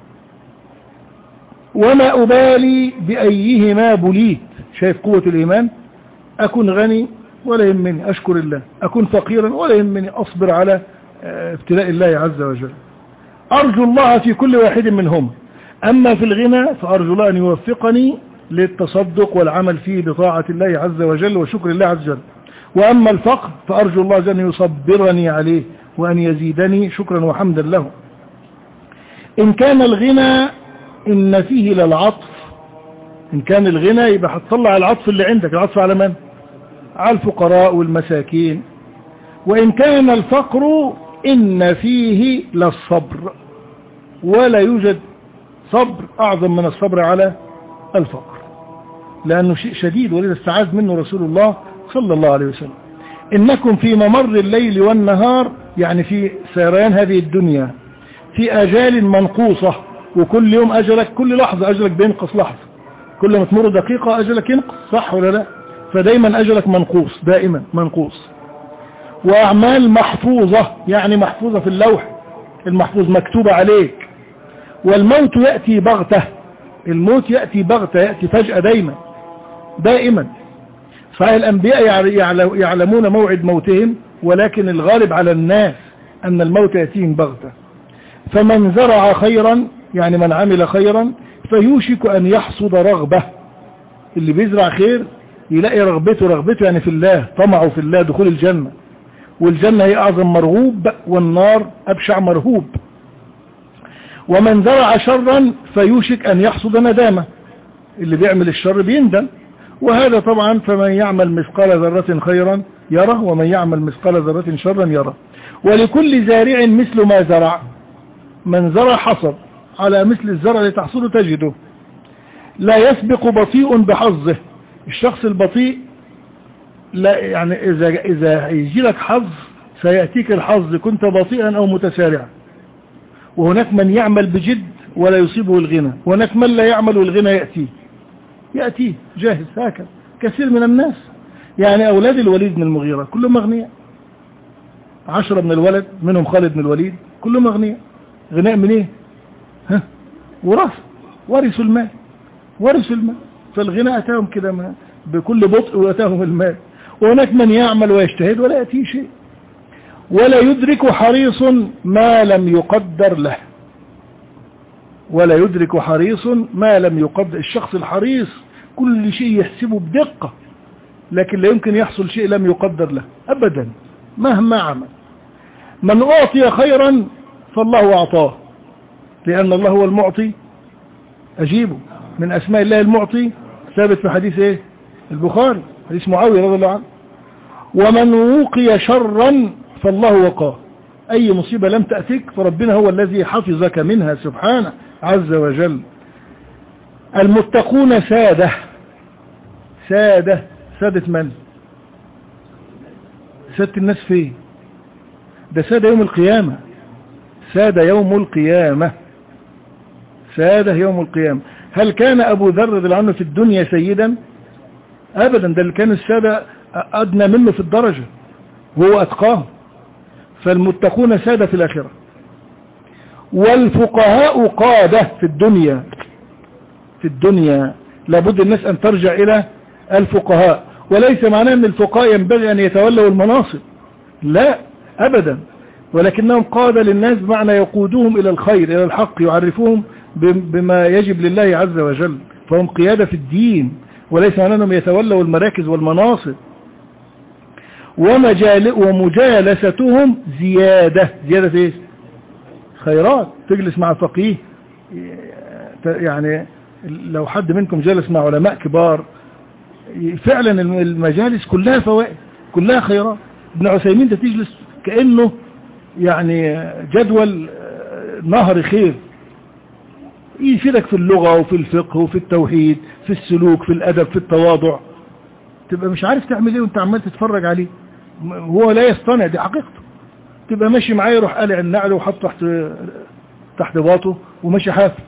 وما أبالي بأيهما بليت، شايف قوة الإيمان؟ أكون غني ولا يهمني أشكر الله، أكون فقيرا ولا يهمني أصبر على ابتلاء الله عز وجل. أرجو الله في كل واحد منهم. أما في الغنى فأرجو الله أن يوفقني للتصدق والعمل فيه بطاعة الله عز وجل وشكر الله عز وجل. وأما الفقر فأرجو الله أن يصبرني عليه وأن يزيدني شكرا وحمدا له. إن كان الغنى إن فيه للعطف، إن كان الغنى يبقى هتطلع العطف اللي عندك، العطف على من؟ على الفقراء والمساكين. وإن كان الفقر إن فيه للصبر، ولا يوجد صبر أعظم من الصبر على الفقر، لأنه شيء شديد، ولذا استعاذ منه رسول الله صلى الله عليه وسلم. إنكم في ممر الليل والنهار، يعني في سيران هذه الدنيا، في أجال منقوصة، وكل يوم أجلك، كل لحظة أجلك بينقص لحظة، كل ما تمر دقيقة أجلك ينقص، صح ولا لا؟ فدايما أجلك منقوص، دائما منقوص. وأعمال محفوظة، يعني محفوظة في اللوح المحفوظ، مكتوبة عليك. والموت يأتي بغتة، الموت يأتي بغتة، يأتي فجأة دايما دائما. فالأنبياء يعلمون موعد موتهم، ولكن الغالب على الناس أن الموت يأتيهم بغتة. فمن زرع خيرا، يعني من عمل خيرا، فيوشك أن يحصد رغبة. اللي بيزرع خير يلاقي رغبته، رغبته يعني في الله، طمعه في الله، دخول الجنة. والجنة هي أعظم مرغوب، والنار أبشع مرهوب. ومن زرع شرا فيوشك أن يحصد ندامة. اللي بيعمل الشر بيندم. وهذا طبعا فمن يعمل مثقال ذرة خيرا يره، ومن يعمل مثقال ذرة شرا يره. ولكل زارع مثل ما زرع. من زرع حصد على مثل الزرع اللي تحصده تجده. لا يسبق بطيء بحظه. الشخص البطيء لا، يعني إذا, إذا يجي لك حظ سيأتيك الحظ كنت بطيئا أو متسارعا. وهناك من يعمل بجد ولا يصيبه الغنى، وهناك من لا يعمل والغنى يأتيه يأتيه جاهز. هكذا كثير من الناس. يعني أولاد الوليد بن المغيرة كلهم أغنياء، عشرة من الولد منهم خالد بن الوليد كلهم أغنياء. غناء من إيه؟ ها؟ وراث، ورثوا المال، ورثوا المال. فالغناء أتاهم كده بكل بطء وأتاهم المال. وهناك من يعمل ويجتهد ولا يأتيه شيء. ولا يدرك حريص ما لم يقدر له. ولا يدرك حريص ما لم يقدر. الشخص الحريص كل شيء يحسبه بدقة، لكن لا يمكن يحصل شيء لم يقدر له أبدا مهما عمل. من أعطي خيرا فالله أعطاه، لأن الله هو المعطي أجيبه. من أسماء الله المعطي ثابت في حديث إيه؟ البخاري، حديث معاوية رضي الله عنه. ومن وقي شرا فالله وقاه. أي مصيبة لم تأتك فربنا هو الذي حفظك منها سبحانه عز وجل. المتقون سادة. سادة سادة من؟ سادة الناس فيه؟ ده سادة يوم القيامة. سادة يوم القيامة. سادة يوم القيامة. هل كان أبو ذر رضي الله عنه في الدنيا سيدا؟ أبدا، ده اللي كان السادة أدنى منه في الدرجة وهو أتقاه. فالمتقون سادة في الآخرة. والفقهاء قادة في الدنيا. في الدنيا لابد الناس أن ترجع إلى الفقهاء، وليس معناه أن الفقهاء ينبغي أن يتولوا المناصب، لا أبدا، ولكنهم قادة للناس بمعنى يقودوهم إلى الخير، إلى الحق، يعرفوهم بما يجب لله عز وجل. فهم قيادة في الدين، وليس معناه أنهم يتولوا المراكز والمناصب. ومجال ومجالستهم زيادة. زيادة ايه؟ خيرات. تجلس مع فقيه، يعني لو حد منكم جلس مع علماء كبار فعلا المجالس كلها فوائد، كلها خيرات. ابن عثيمين ده تجلس كأنه يعني جدول نهر خير، يفيدك في اللغة وفي الفقه وفي التوحيد، في السلوك، في الأدب، في التواضع. تبقى مش عارف تعمل ايه وانت عمال تتفرج عليه، هو لا يصطنع، دي حقيقته. تبقى ماشي معاه يروح قلع النعل وحط تحت تحت باطه وماشي حافي،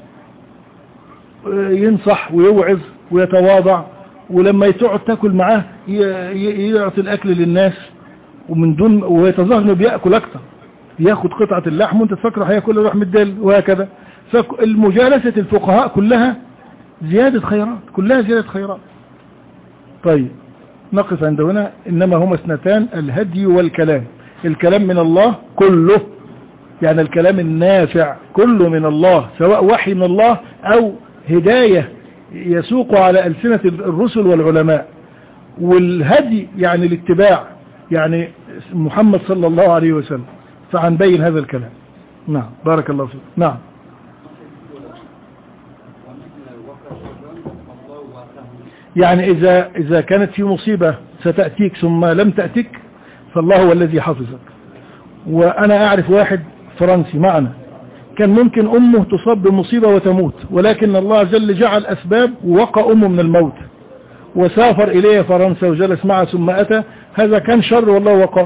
ينصح ويوعظ ويتواضع. ولما تقعد تاكل معاه يعطي الاكل للناس ومن دون، ويتظاهر انه بياكل اكتر، ياخد قطعه اللحم وانت تفكر هياكل يروح مدل، وهكذا. فالمجالسه الفقهاء كلها زياده خيرات، كلها زياده خيرات. طيب نقف عند هنا. إنما هما اثنتان، الهدي والكلام. الكلام من الله كله، يعني الكلام النافع كله من الله، سواء وحي من الله أو هداية يسوق على ألسنة الرسل والعلماء. والهدي يعني الاتباع، يعني محمد صلى الله عليه وسلم. فعنبين هذا الكلام. نعم بارك الله فيك. نعم. يعني إذا إذا كانت في مصيبة ستأتيك ثم لم تأتك فالله هو الذي حفظك. وأنا أعرف واحد فرنسي معنا كان ممكن أمه تصاب بمصيبة وتموت، ولكن الله عز وجل جعل أسباب ووقى أمه من الموت، وسافر إليه فرنسا وجلس معه ثم أتى. هذا كان شر والله وقى.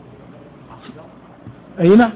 أي نعم.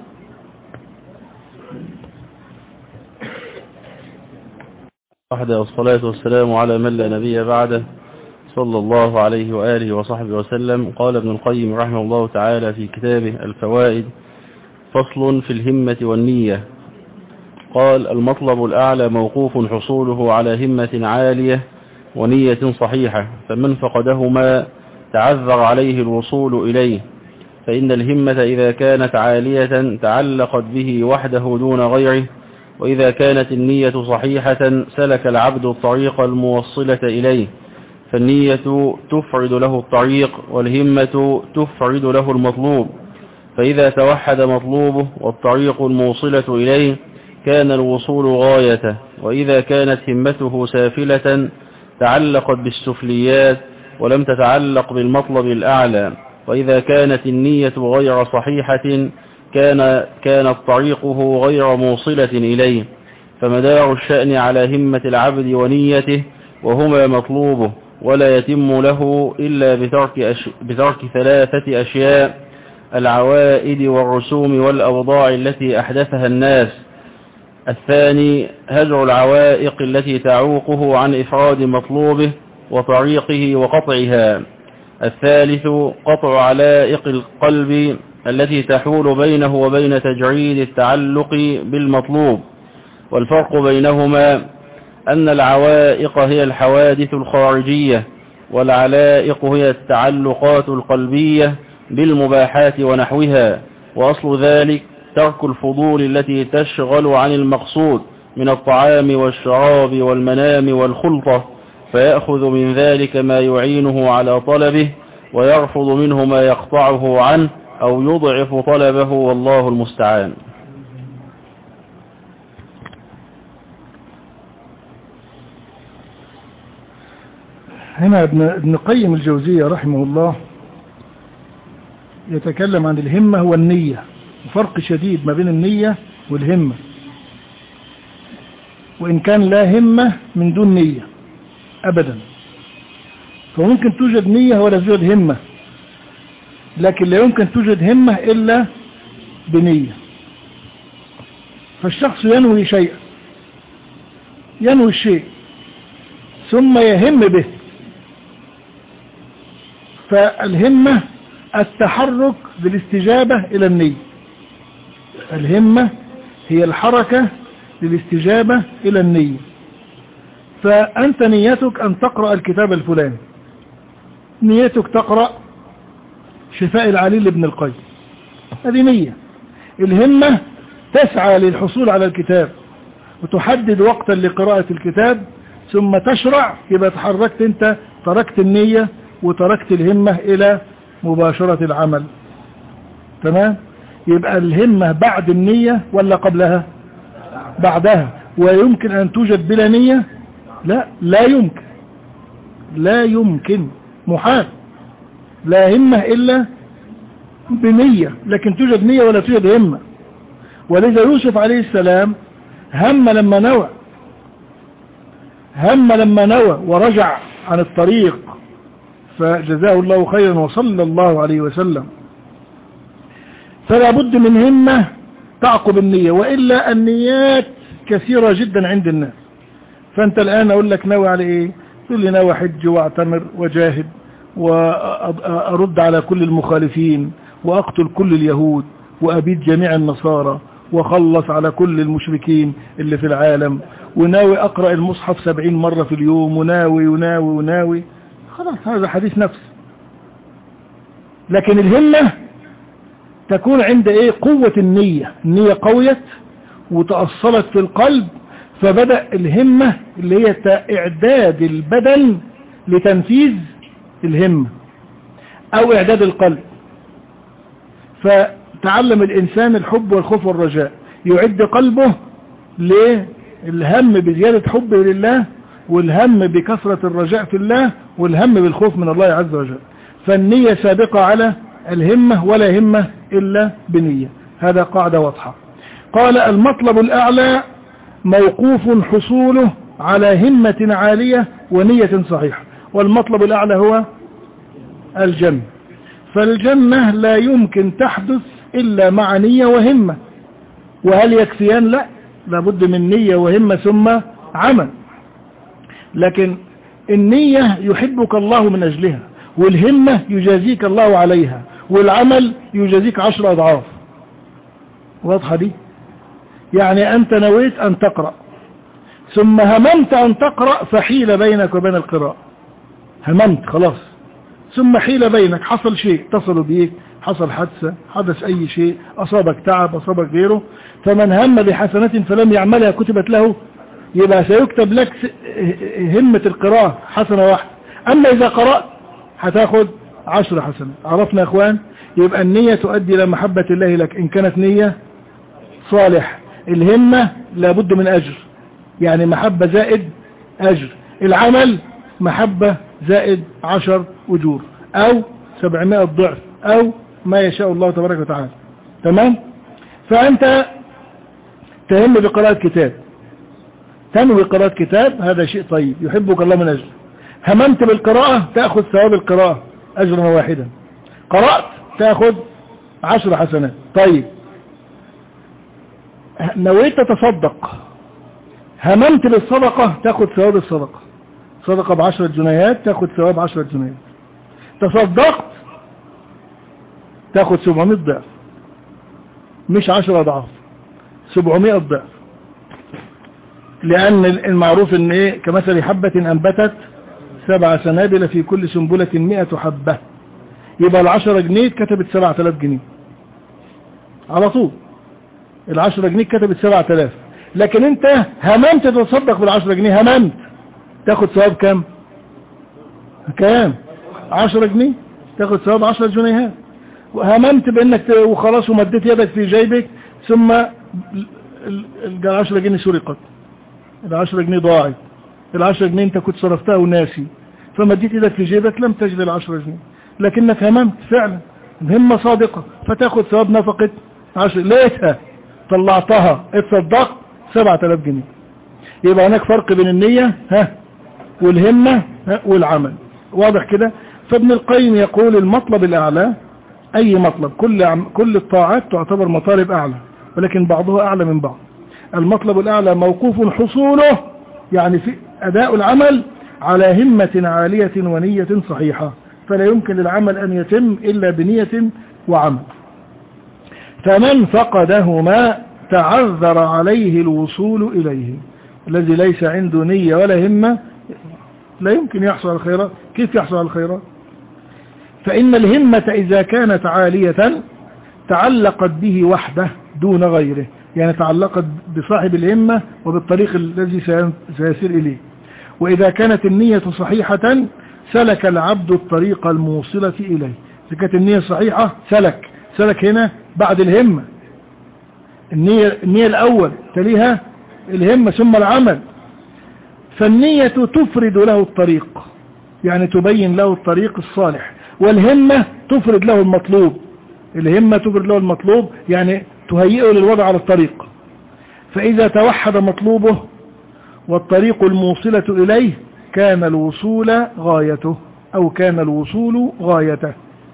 وحده والصلاة والسلام على من لا نبي بعده صلى الله عليه وآله وصحبه وسلم. قال ابن القيم رحمه الله تعالى في كتابه الفوائد: فصل في الهمة والنية. قال: المطلب الأعلى موقوف حصوله على همة عالية ونية صحيحة، فمن فقدهما تعذر عليه الوصول إليه، فإن الهمة إذا كانت عالية تعلقت به وحده دون غيره، وإذا كانت النية صحيحة سلك العبد الطريق الموصلة إليه، فالنية تفرد له الطريق والهمة تفرد له المطلوب، فإذا توحد مطلوبه والطريق الموصلة إليه كان الوصول غايته، وإذا كانت همته سافلة تعلقت بالسفليات ولم تتعلق بالمطلب الأعلى، وإذا كانت النية غير صحيحة كان كانت طريقه غير موصلة إليه، فمدار الشأن على همة العبد ونيته، وهما مطلوبه، ولا يتم له إلا بترك, أش... بترك ثلاثة أشياء: العوائد والرسوم والأوضاع التي أحدثها الناس. الثاني هجر العوائق التي تعوقه عن إفراد مطلوبه وطريقه وقطعها. الثالث قطع علائق القلب التي تحول بينه وبين تجريد التعلق بالمطلوب. والفرق بينهما أن العوائق هي الحوادث الخارجية، والعلائق هي التعلقات القلبية بالمباحات ونحوها، وأصل ذلك ترك الفضول التي تشغل عن المقصود من الطعام والشراب والمنام والخلطة، فيأخذ من ذلك ما يعينه على طلبه ويرفض منه ما يقطعه عنه أو يضعف طلبه، والله المستعان. هنا ابن قيم الجوزية رحمه الله يتكلم عن الهمة والنية، وفرق شديد ما بين النية والهمة، وإن كان لا همة من دون نية أبدا، فممكن توجد نية ولا توجد همة، لكن لا يمكن توجد همة إلا بنية. فالشخص ينوي شيئا، ينوي الشيء ثم يهم به، فالهمة التحرك بالاستجابة إلى النية. الهمة هي الحركة للاستجابة إلى النية. فأنت نيتك أن تقرأ الكتاب الفلاني، نيتك تقرأ شفاء العليل لابن القيم، هذه نية. الهمة تسعى للحصول على الكتاب وتحدد وقتا لقراءة الكتاب ثم تشرع، يبقى تحركت انت، تركت النية وتركت الهمة إلى مباشرة العمل. تمام؟ يبقى الهمة بعد النية ولا قبلها؟ بعدها. ويمكن أن توجد بلا نية؟ لا، لا يمكن، لا يمكن، محال. لا همة إلا بنية، لكن توجد نية ولا توجد همة. ولذا يوسف عليه السلام هم لما نوى، هم لما نوى ورجع عن الطريق، فجزاه الله خيرا وصلى الله عليه وسلم. فلا بد من همة تعقب النية، وإلا النيات كثيرة جدا عند الناس. فأنت الآن أقول لك ناوي على إيه؟ تقول لي ناوي حج واعتمر وجاهد وأرد على كل المخالفين وأقتل كل اليهود وأبيد جميع النصارى وخلص على كل المشركين اللي في العالم، وناوي أقرأ المصحف سبعين مرة في اليوم، وناوي وناوي وناوي. خلاص، هذا حديث نفس. لكن الهمة تكون عند ايه؟ قوة النية، النية قويت وتأصلت في القلب، فبدأ الهمة اللي هي إعداد البدن لتنفيذ الهمة أو إعداد القلب. فتعلم الإنسان الحب والخوف والرجاء، يعد قلبه للهم بزيادة حبه لله، والهم بكثرة الرجاء في الله، والهم بالخوف من الله عز وجل. فالنية سابقة على الهمة، ولا همة إلا بنية. هذا قاعدة واضحة. قال: المطلب الأعلى موقوف حصوله على همة عالية ونية صحيحة. والمطلب الأعلى هو الجنة. فالجنة لا يمكن تحدث إلا مع نية وهمة. وهل يكفيان؟ لا، لابد من نية وهمة ثم عمل. لكن النية يحبك الله من أجلها، والهمة يجازيك الله عليها، والعمل يجازيك عشر أضعاف. واضحة دي؟ يعني أنت نويت أن تقرأ ثم هممت أن تقرأ فحيل بينك وبين القراءة، هممت خلاص، ثم حيل بينك، حصل شيء، اتصلوا بيك، حصل حادثة، حدث أي شيء، أصابك تعب، أصابك غيره، فمن هم بحسنة فلم يعملها كتبت له، يبقى سيكتب لك همة القراءة حسنة واحدة. أما إذا قرأت هتاخد عشر حسنات. عرفنا يا أخوان؟ يبقى النية تؤدي إلى محبة الله لك إن كانت نية صالح. الهمة لابد من أجر، يعني محبة زائد أجر. العمل محبة زائد عشر أجور أو سبعمائة ضعف أو ما يشاء الله تبارك وتعالى. تمام؟ فأنت تهم بقراءة كتاب، تنوي قراءة كتاب، هذا شيء طيب يحبك الله من أجله. هممت بالقراءة تأخذ ثواب القراءة أجرا واحدا، قرأت تأخذ عشر حسنات. طيب نويت تصدق، هممت بالصدقة تأخذ ثواب الصدقة، صدقة بعشرة جنيهات تأخذ ثواب عشرة جنيهات. تصدقت تأخذ سبعمائة ضعف، مش عشر أضعاف، سبعمائة ضعف. لأن المعروف ان ايه، كمثل حبة أنبتت سبع سنابل في كل سنبلة مئة حبة، يبقى العشرة جنيه كتبت سبعة آلاف جنيه على طول. العشرة جنيه كتبت سبعة آلاف، لكن انت هممت تتصدق بالعشرة جنيه، هممت تاخد ثواب كام كام عشرة جنيه، تاخد ثواب عشرة جنيهات. وهممت بانك وخلاص ومديت يدك في جيبك ثم العشرة جنيه سرقت، العشرة جنيه ضاعت، العشرة جنيه انت كنت صرفتها وناسي، فمديت يدك في جيبك لم تجد العشرة جنيه، لكنك هممت فعلا، همة صادقة، فتاخد ثواب نفقة عشر، لقيتها طلعتها اتصدقت سبعة آلاف جنيه. يبقى هناك فرق بين النية ها والهمة ها والعمل. واضح كده؟ فابن القيم يقول المطلب الأعلى أي مطلب، كل عم كل الطاعات تعتبر مطالب أعلى، ولكن بعضها أعلى من بعض. المطلب الأعلى موقوف حصوله، يعني في أداء العمل على همة عالية ونية صحيحة، فلا يمكن للعمل أن يتم إلا بنية وعمل. فمن فقدهما تعذر عليه الوصول إليه. الذي ليس عنده نية ولا همة لا يمكن يحصل على الخيرات. كيف يحصل على الخيرات؟ فإن الهمة إذا كانت عالية تعلقت به وحده دون غيره، يعني تعلقت بصاحب الهمة وبالطريق الذي سيسير إليه. وإذا كانت النية صحيحة سلك العبد الطريق الموصلة إليه. إذا كانت النية صحيحة سلك سلك هنا بعد الهمة، النية, النية الأول تليها الهمة ثم العمل. فالنية تفرد له الطريق، يعني تبين له الطريق الصالح، والهمة تفرد له المطلوب. الهمة تفرد له المطلوب يعني تهيئه للوضع على الطريق. فإذا توحد مطلوبه والطريق الموصلة إليه كان الوصول غايته أو كان الوصول غايته.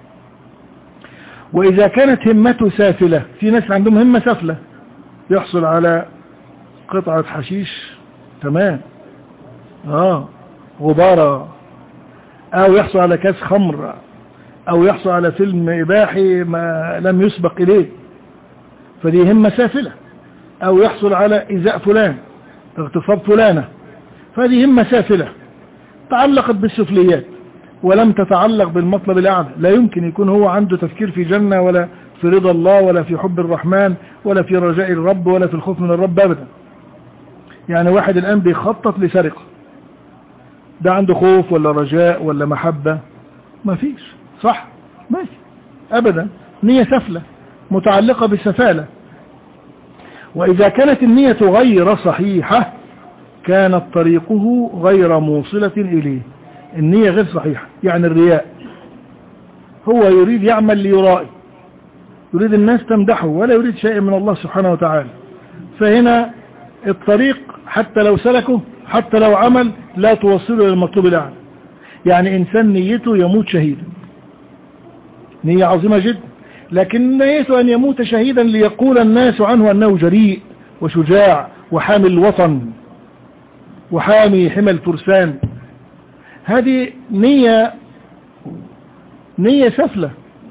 وإذا كانت همته سافلة، في ناس عندهم همة سافلة، يحصل على قطعة حشيش تمام آه غبارة، أو يحصل على كاس خمر، أو يحصل على فيلم إباحي ما لم يسبق إليه، فدي همة سافلة. أو يحصل على إزاء فلان، اغتصاب فلانة، فهذه همة سافلة تعلقت بالسفليات ولم تتعلق بالمطلب الأعلى. لا يمكن يكون هو عنده تفكير في جنة ولا في رضا الله ولا في حب الرحمن ولا في رجاء الرب ولا في الخوف من الرب أبدا. يعني واحد الآن بيخطط لسرقة، ده عنده خوف ولا رجاء ولا محبة؟ ما فيش، صح؟ ماشي أبدا، نية سفلة متعلقة بالسفالة. وإذا كانت النية غير صحيحة كانت طريقه غير موصلة إليه. النية غير صحيحة يعني الرياء، هو يريد يعمل ليرائي، يريد الناس تمدحه ولا يريد شيء من الله سبحانه وتعالى. فهنا الطريق حتى لو سلكه حتى لو عمل لا توصله للمطلوب الأعلى. يعني إنسان نيته يموت شهيدا، نية عظيمة جدا، لكن نيته أن يموت شهيدا ليقول الناس عنه أنه جريء وشجاع وحامي الوطن وحامي حمى الفرسان. هذه نية نية سفلة،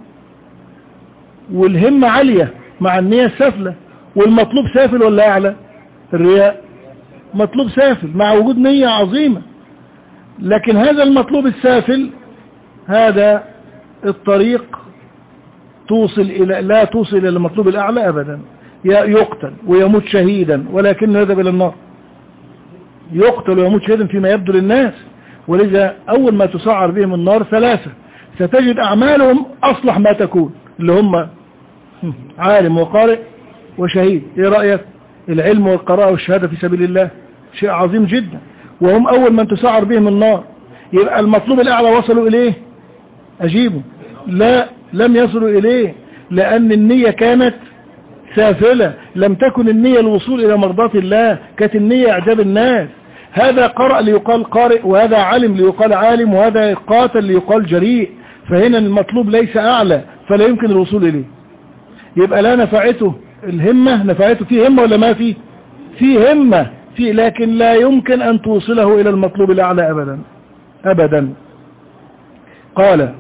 والهمة عالية مع النية السفلة، والمطلوب سافل ولا أعلى؟ الرياء مطلوب سافل مع وجود نية عظيمة. لكن هذا المطلوب السافل هذا الطريق توصل إلى لا توصل إلى المطلوب الأعلى أبدا، يقتل ويموت شهيدا ولكنه يذهب إلى النار، يقتل ويموت شهيدا فيما يبدو للناس. ولذا أول ما تسعر بهم النار ثلاثة ستجد أعمالهم أصلح ما تكون، اللي هم عالم وقارئ وشهيد. إيه رأيك؟ العلم والقراءة والشهادة في سبيل الله شيء عظيم جدا، وهم أول من تسعر بهم النار. يبقى المطلوب الأعلى وصلوا إليه؟ أجيبوا لا، لم يصلوا إليه، لأن النية كانت سافلة، لم تكن النية الوصول إلى مرضاة الله، كانت النية إعجاب الناس. هذا قرأ ليقال قارئ، وهذا عالم ليقال عالم، وهذا قاتل ليقال جريء. فهنا المطلوب ليس أعلى، فلا يمكن الوصول إليه. يبقى لا نفعته الهمة، نفعته فيه همة ولا ما فيه؟ فيه همة فيه، لكن لا يمكن أن توصله إلى المطلوب الأعلى أبدا أبدا. قال: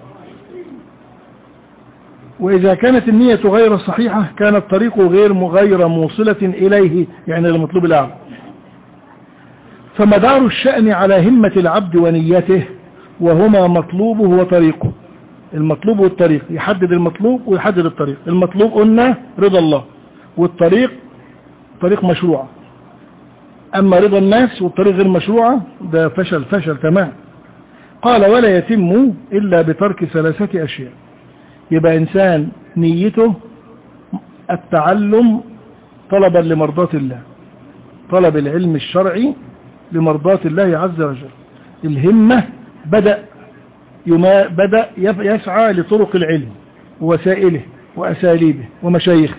وإذا كانت النية غير صحيحة كان الطريق غير غير موصلة إليه، يعني المطلوب الأعلى. فمدار الشأن على همة العبد ونيته، وهما مطلوبه وطريقه. المطلوب والطريق، يحدد المطلوب ويحدد الطريق. المطلوب قلنا رضا الله، والطريق طريق مشروعة. أما رضا الناس والطريق غير مشروعة ده فشل فشل تمام. قال: ولا يتم إلا بترك ثلاثة أشياء. يبقى إنسان نيته التعلم طلبا لمرضاة الله، طلب العلم الشرعي لمرضاة الله عز وجل. الهمة بدأ يما بدأ يسعى لطرق العلم ووسائله وأساليبه ومشايخه،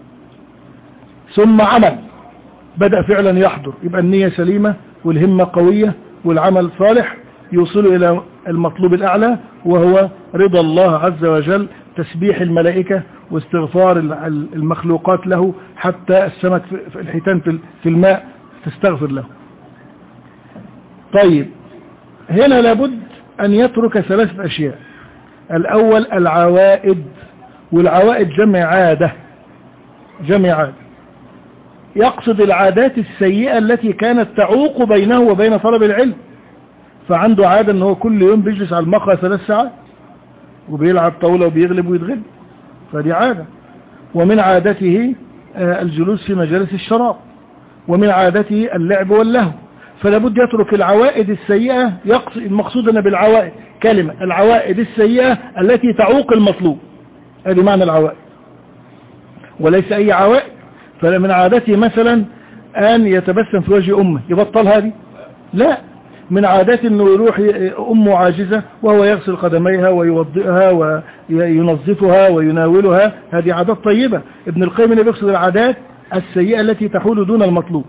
ثم عمل، بدأ فعلا يحضر. يبقى النية سليمة والهمة قوية والعمل صالح، يوصل إلى المطلوب الأعلى وهو رضا الله عز وجل، تسبيح الملائكة واستغفار المخلوقات له، حتى السمك في الحيتان في الماء تستغفر له. طيب، هنا لابد أن يترك ثلاثة أشياء. الأول العوائد، والعوائد جمع عادة، جمع عادة. يقصد العادات السيئة التي كانت تعوق بينه وبين طلب العلم. فعنده عادة أنه كل يوم بيجلس على المقهى ثلاث ساعات وبيلعب طاولة وبيغلب ويتغلب، فدي عادة. ومن عادته الجلوس في مجالس الشراب، ومن عادته اللعب واللهو. فلابد يترك العوائد السيئة. يقصد المقصود أن بالعوائد كلمة العوائد السيئة التي تعوق المطلوب، هذه معنى العوائد، وليس أي عوائد. فمن عادته مثلا أن يتبسم في وجه أمه، يبطل هذه؟ لا. من عادته أنه يروح أمه عاجزة وهو يغسل قدميها ويوضئها وينظفها ويناولها، هذه عادات طيبة. ابن القيم يقصد العادات السيئة التي تحول دون المطلوب.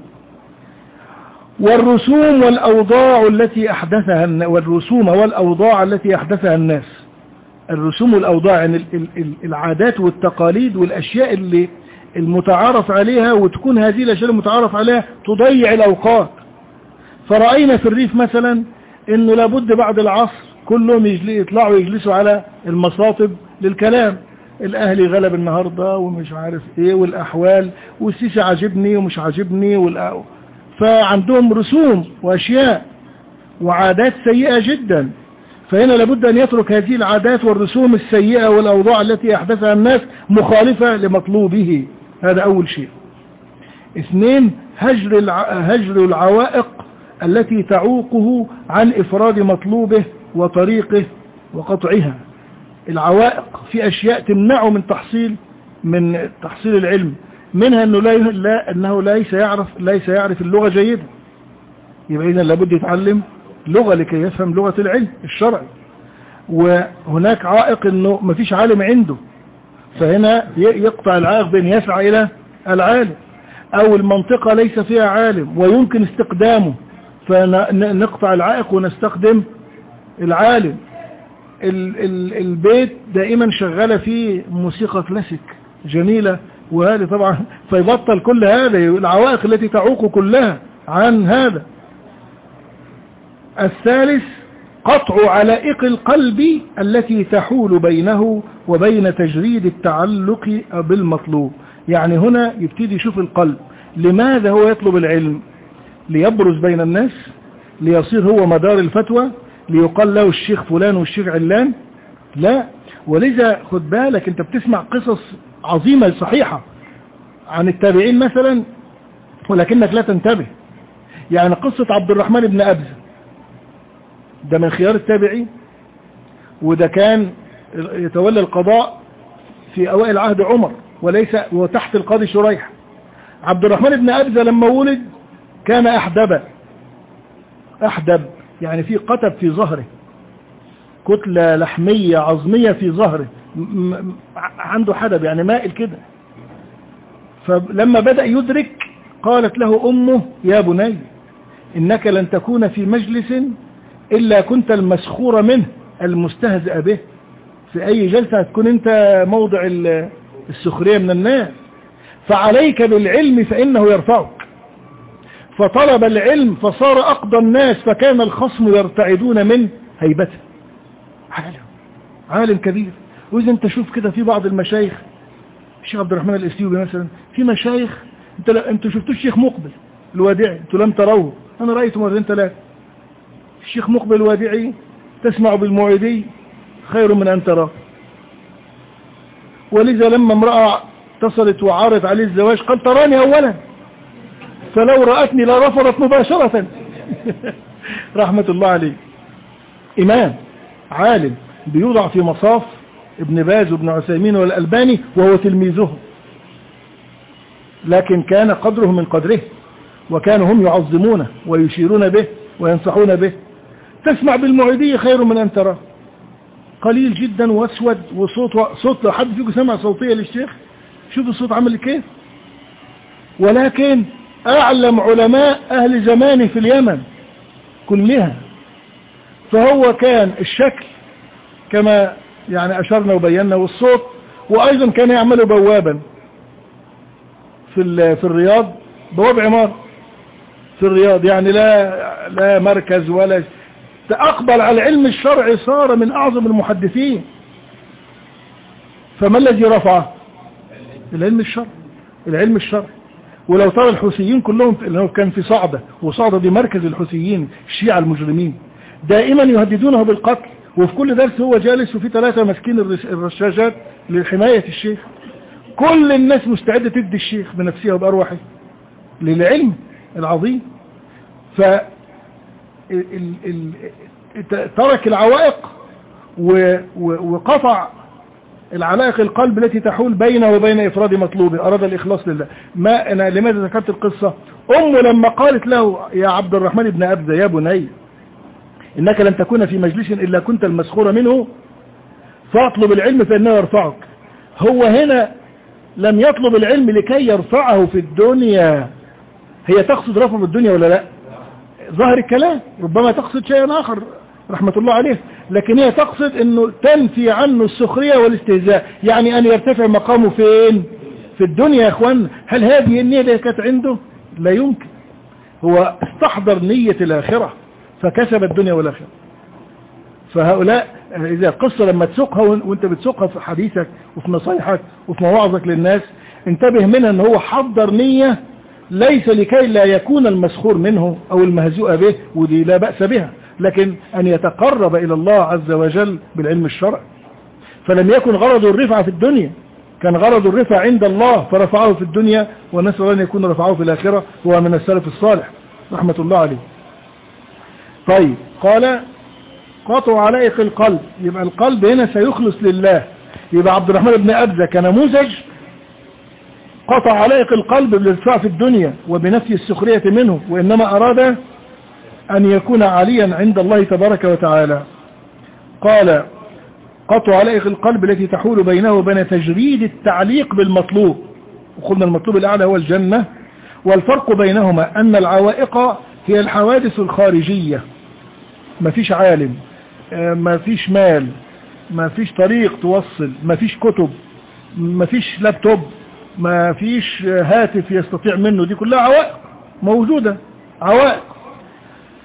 والرسوم والأوضاع التي أحدثها والرسوم والأوضاع التي أحدثها الناس. الرسوم والأوضاع يعني العادات والتقاليد والأشياء اللي المتعارف عليها، وتكون هذه الأشياء المتعارف عليها تضيع الأوقات. فرأينا في الريف مثلا إنه لابد بعد العصر كلهم يطلعوا يجلسوا على المصاطب للكلام. الأهلي غلب النهاردة ومش عارف إيه، والأحوال، والسيسي عاجبني ومش عاجبني، والأ... فعندهم رسوم وأشياء وعادات سيئة جدا. فهنا لابد أن يترك هذه العادات والرسوم السيئة والأوضاع التي أحدثها الناس مخالفة لمطلوبه. هذا أول شيء. اثنين، هجر الع... هجر العوائق التي تعوقه عن إفراد مطلوبه وطريقه وقطعها. العوائق في أشياء تمنعه من تحصيل من تحصيل العلم، منها أنه لا, لا أنه ليس يعرف ليس يعرف اللغة جيدا. يبقى إذن لابد يتعلم لغة لكي يفهم لغة العلم الشرعي. وهناك عائق أنه ما فيش عالم عنده، فهنا يقطع العائق بين يسعى إلى العالم، أو المنطقة ليس فيها عالم ويمكن استقدامه، فنقطع العائق ونستخدم العالم. ال ال البيت دائما شغالة فيه موسيقى كلاسيك جميلة، وهذه طبعا فيبطل كل هذا، العوائق التي تعوق كلها عن هذا. الثالث قطع علائق القلب التي تحول بينه وبين تجريد التعلق بالمطلوب. يعني هنا يبتدي يشوف القلب، لماذا هو يطلب العلم؟ ليبرز بين الناس، ليصير هو مدار الفتوى، ليقال له الشيخ فلان والشيخ علان؟ لا. ولذا خد بالك، انت بتسمع قصص عظيمة صحيحة عن التابعين مثلا ولكنك لا تنتبه. يعني قصة عبد الرحمن بن أبزة ده من خيار التابعين، وده كان يتولى القضاء في أوائل عهد عمر وليس وتحت القاضي شريح. عبد الرحمن بن أبزة لما ولد كان أحدب. أحدب يعني في قتب في ظهره، كتلة لحمية عظمية في ظهره، عنده حدب يعني مائل كده. فلما بدأ يدرك قالت له أمه: يا بني إنك لن تكون في مجلس إلا كنت المسخور منه المستهزئ به. في أي جلسة هتكون أنت موضع السخرية من الناس، فعليك بالعلم فإنه يرفعك. فطلب العلم فصار أقضى الناس، فكان الخصم يرتعدون من هيبته. عالم عالم كبير. وإذا أنت شوف كده في بعض المشايخ، الشيخ عبد الرحمن الإسيوبي مثلا، في مشايخ انت لا انتوا شفتوا الشيخ مقبل الوادعي، انتوا لم تروه، انا رايته مرتين ثلاثه. الشيخ مقبل الوادعي تسمع بالموعدي خير من ان تراه. ولذا لما امراه اتصلت وعارض عليه الزواج قال: تراني اولا، فلو رأتني لرفضت مباشرة. رحمة الله عليه. إمام عالم بيوضع في مصاف ابن باز وابن عثيمين والألباني وهو تلميذه، لكن كان قدره من قدره، وكانوا هم يعظمونه ويشيرون به وينصحون به. تسمع بالمعيدية خير من أن تراه. قليل جدا واسود، وصوت صوت لو حد فيكم سمع صوتية للشيخ شوف الصوت عمل كيف. ولكن أعلم علماء أهل زمانه في اليمن كلها. فهو كان الشكل كما يعني أشرنا وبينا، والصوت، وأيضا كان يعمل بوابا في في الرياض، بواب عمار في الرياض، يعني لا لا مركز ولا. تأقبل على العلم الشرعي، صار من أعظم المحدثين. فما الذي رفعه؟ العلم الشرعي. العلم الشرعي. ولو ترى الحوثيين كلهم، لأنه كان في صعدة، وصعدة دي مركز الحوثيين الشيعة المجرمين، دائما يهددونه بالقتل، وفي كل درس هو جالس وفي ثلاثة ماسكين الرشاشات لحماية الشيخ. كل الناس مستعدة تدي الشيخ بنفسها وبأرواحه للعلم العظيم. ف ترك العوائق وقطع العلائق القلب التي تحول بينه وبين إفراد مطلوبه، أراد الإخلاص لله. ما أنا لماذا ذكرت القصة؟ أمه لما قالت له: يا عبد الرحمن بن أبزة، يا بني إنك لن تكون في مجلس إلا كنت المسخور منه، فاطلب العلم فإنه يرفعك. هو هنا لم يطلب العلم لكي يرفعه في الدنيا. هي تقصد رفعه في الدنيا ولا لا؟ ظاهر الكلام ربما تقصد شيئا آخر رحمة الله عليه، لكن هي تقصد أنه تنفي عنه السخرية والاستهزاء، يعني أن يرتفع مقامه فين؟ في الدنيا. يا أخوان، هل هذه النية اللي كانت عنده؟ لا يمكن. هو استحضر نية الآخرة فكسب الدنيا والآخرة. فهؤلاء إذا القصة لما تسوقها وانت بتسوقها في حديثك وفي نصايحك وفي مواعظك للناس، انتبه منها ان هو حضر نية ليس لكي لا يكون المسخور منه او المهزوء به، ودي لا بأس بها، لكن ان يتقرب الى الله عز وجل بالعلم الشرعي. فلم يكن غرضه الرفعة في الدنيا، كان غرض الرفعة عند الله فرفعه في الدنيا، ونسأل الله ان يكون رفعه في الآخرة. هو من السلف الصالح رحمة الله عليه. طيب، قال: قطع علائق القلب. يبقى القلب هنا سيخلص لله. يبقى عبد الرحمن بن أبزة كنموذج قطع علائق القلب بالارتفاع في الدنيا وبنفي السخرية منه، وإنما أراد أن يكون عاليا عند الله تبارك وتعالى. قال: قطع علائق القلب التي تحول بينه وبين تجريد التعليق بالمطلوب. وقلنا المطلوب الأعلى هو الجنة. والفرق بينهما أن العوائق هي الحوادث الخارجية. ما فيش عالم، ما فيش مال، ما فيش طريق توصل، ما فيش كتب، ما فيش لابتوب، ما فيش هاتف يستطيع منه، دي كلها عوائق موجودة. عوائق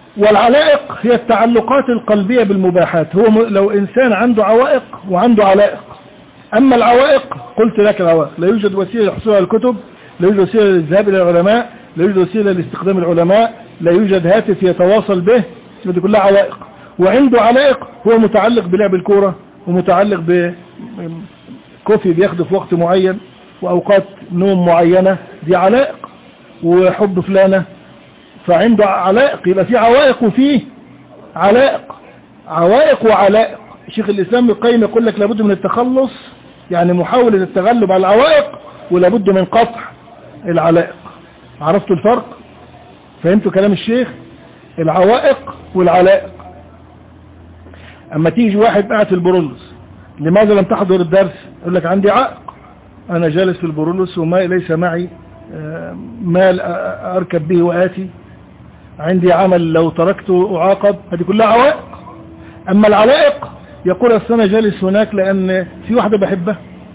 والعلائق هي التعلقات القلبية بالمباحات. هو لو إنسان عنده عوائق وعنده علائق. أما العوائق قلت لك العوائق لا يوجد وسيلة لحصولها الكتب، لا يوجد وسيلة للذهاب إلى العلماء، لا يوجد وسيلة لاستخدام العلماء، لا يوجد هاتف يتواصل به، دي كلها عوائق. وعنده علائق هو متعلق بلعب الكورة، ومتعلق بكوفي بياخده في وقت معين وأوقات نوم معينة، دي علائق. وحب فلانة، فعنده علائق. يبقى في عوائق وفيه علائق، عوائق وعلائق. شيخ الإسلام ابن القيم يقول لك لابد من التخلص، يعني محاولة التغلب على العوائق، ولابد من قطع العلائق. عرفتوا الفرق؟ فهمتوا كلام الشيخ؟ العوائق والعلائق. اما تيجي واحد قاعد في البرولوس، لماذا لم تحضر الدرس؟ يقول لك عندي عائق، انا جالس في البرولوس وما ليس معي مال اركب به واتي، عندي عمل لو تركته اعاقب. هذه كلها عوائق. اما العلائق يقول اصل انا جالس هناك لان في واحدة بحبها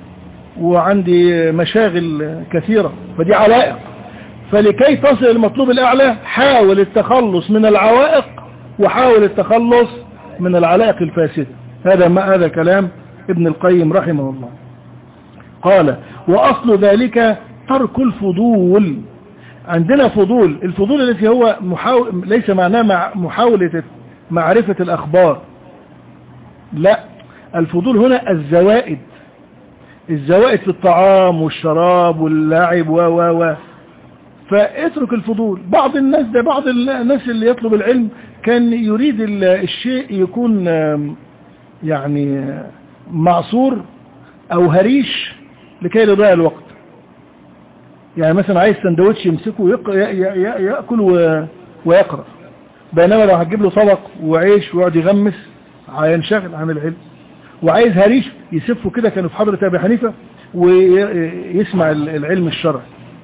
وعندي مشاغل كثيرة، فدي علائق. فلكي تصل المطلوب الاعلى حاول التخلص من العوائق، وحاول التخلص من العلائق الفاسدة. هذا ما هذا كلام ابن القيم رحمه الله. قال واصل ذلك ترك الفضول. عندنا فضول، الفضول الذي هو محاول ليس معناه مع محاولة معرفة الأخبار، لا، الفضول هنا الزوائد، الزوائد في الطعام والشراب واللعب و و و فاترك الفضول. بعض الناس ده بعض الناس اللي يطلب العلم كان يريد الشيء يكون يعني معصور أو هريش لكي يضيع الوقت. يعني مثلا عايز سندوتش يمسكه ويأكل ويقرأ، بينما لو هتجيب له طبق وعيش ويقعد يغمس هينشغل عن العلم. وعايز هريش يسفه كده، كانوا في حضرة أبي حنيفة، ويسمع العلم الشرعي.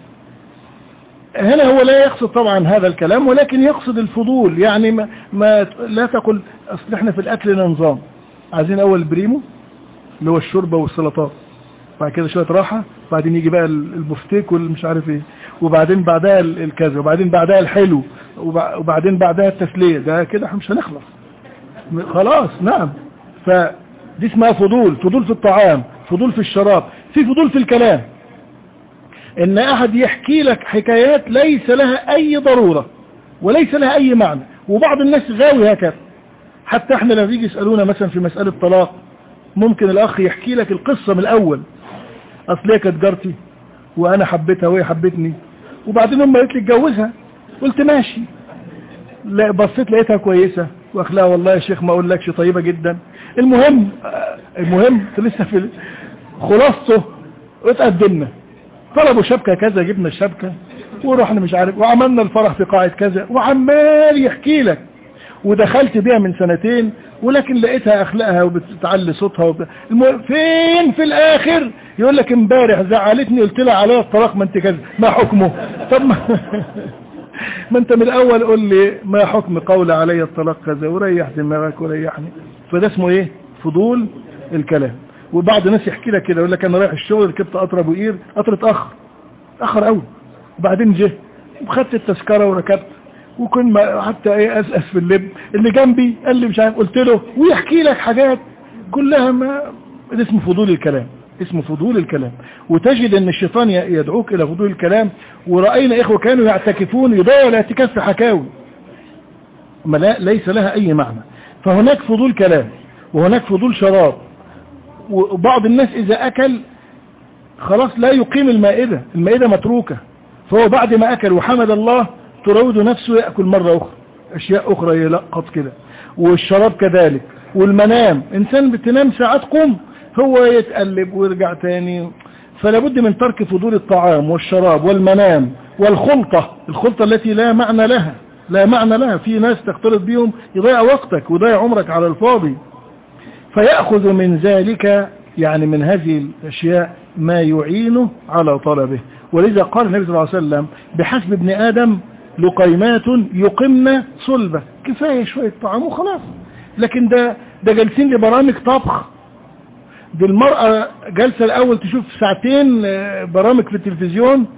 هنا هو لا يقصد طبعا هذا الكلام، ولكن يقصد الفضول. يعني ما, ما لا تقل اصل احنا في الاكل نظام، عايزين اول بريمو اللي هو الشوربه والسلطات، بعد كده شويه راحه، بعدين يجي بقى البفتيك والمش عارف ايه، وبعدين بعدها الكذا، وبعدين بعدها الحلو، وبعدين بعدها التسليه. ده كده احنا مش هنخلص خلاص. نعم، فدي اسمها فضول. فضول في الطعام، فضول في الشراب، في فضول في الكلام، ان احد يحكي لك حكايات ليس لها اي ضرورة وليس لها اي معنى. وبعض الناس غاوي هكذا. حتى احنا لما يجي يسألونا مثلا في مسألة طلاق، ممكن الاخ يحكي لك القصة من الاول، اصل هي كانت جارتي وانا حبيتها وهي حبتني، وبعدين هم قالت لي اتجوزها، قلت ماشي، لا بصيت لقيتها كويسة واخلاها والله يا شيخ ما اقولكش طيبة جدا. المهم المهم لسه في خلاصته اتقدمنا، طلبوا شبكة كذا، جبنا الشبكة ورحنا مش عارف، وعملنا الفرح في قاعة كذا، وعمال يحكي لك. ودخلت بيها من سنتين ولكن لقيتها اخلاقها وبتعلي صوتها وب... المهم فين في الاخر يقول لك امبارح زعلتني قلت لها عليها الطلاق، ما انت كذا، ما حكمه؟ طب ما, ما انت من الاول قول لي ما حكم قول علي الطلاق كذا، وريح دماغك وريحني. فده اسمه ايه؟ فضول الكلام. وبعض الناس يحكي لك كده، يقول لك انا رايح الشغل ركبت قطر ابو قير، قطر اتاخر اتاخر قوي، وبعدين جه وخدت التذكره وركبت، وكن حتى ايه اساس في اللب، اللي جنبي قال لي مش عارف، قلت له، ويحكي لك حاجات كلها ما ده اسمه فضول الكلام، اسمه فضول الكلام. وتجد ان الشيطان يدعوك الى فضول الكلام. ورأينا اخوه كانوا يعتكفون يضيعوا الاعتكاف في حكاوي ما لا ليس لها اي معنى. فهناك فضول كلام وهناك فضول شراب. وبعض الناس اذا اكل خلاص لا يقيم المائدة، المائدة متروكة، فهو بعد ما اكل وحمد الله تراود نفسه يأكل مرة اخرى اشياء اخرى يلقط كده. والشراب كذلك. والمنام، انسان بتنام ساعات قم هو يتقلب ويرجع تاني. فلا بد من ترك فضول الطعام والشراب والمنام والخلطة، الخلطة التي لا معنى لها، لا معنى لها. في ناس تختلط بيهم يضيع وقتك ويضيع عمرك على الفاضي. فيأخذ من ذلك يعني من هذه الأشياء ما يعينه على طلبه. ولذا قال النبي صلى الله عليه وسلم بحسب ابن آدم لقيمات يقمن صلبة، كفاية شوية طعام وخلاص. لكن ده ده جالسين لبرامج طبخ، دي المرأة جالسة الأول تشوف ساعتين برامج في التلفزيون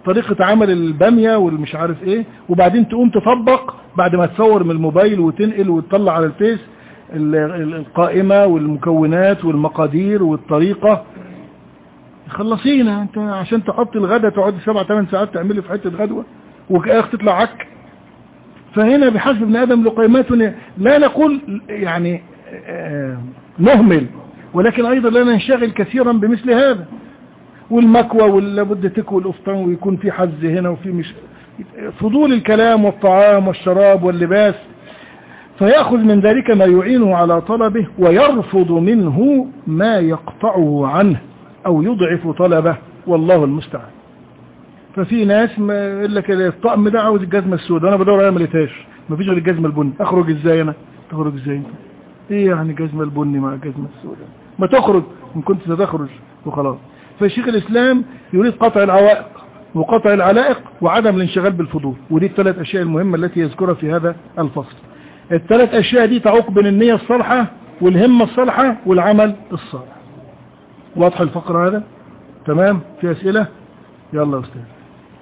طريقة عمل البامية والمش عارف ايه، وبعدين تقوم تطبق بعد ما تصور من الموبايل وتنقل وتطلع على الفيس القائمة والمكونات والمقادير والطريقة. خلصينا انت عشان تحط الغدا تقعد سبع ثمان ساعات تعملي في حتة غدوة وكأخ تطلع عك. فهنا بحسب ابن آدم لقيماتنا، لا نقول يعني نهمل، ولكن أيضا لا ننشغل كثيرا بمثل هذا. والمكوى واللابد تكوى الأفطان ويكون في حز هنا وفي مش فضول الكلام والطعام والشراب واللباس، فيأخذ من ذلك ما يعينه على طلبه ويرفض منه ما يقطعه عنه أو يضعف طلبه، والله المستعان. ففي ناس ما يقول لك الطقم ده عاوز الجزمة السوداء، أنا بدور عليها مليتهاش، مفيش غير الجزمة البني، أخرج إزاي أنا؟ تخرج إزاي؟ إيه يعني الجزمة البني مع الجزمة السوداء؟ ما تخرج إن كنت ستخرج وخلاص. فالشيخ الإسلام يريد قطع العوائق وقطع العلائق وعدم الانشغال بالفضول، ودي الثلاث أشياء المهمة التي يذكرها في هذا الفصل. الثلاث أشياء دي تعوق بين النية الصالحة والهمة الصالحة والعمل الصالح. واضح الفقرة هذا؟ تمام؟ في أسئلة؟ يلا يا أستاذ.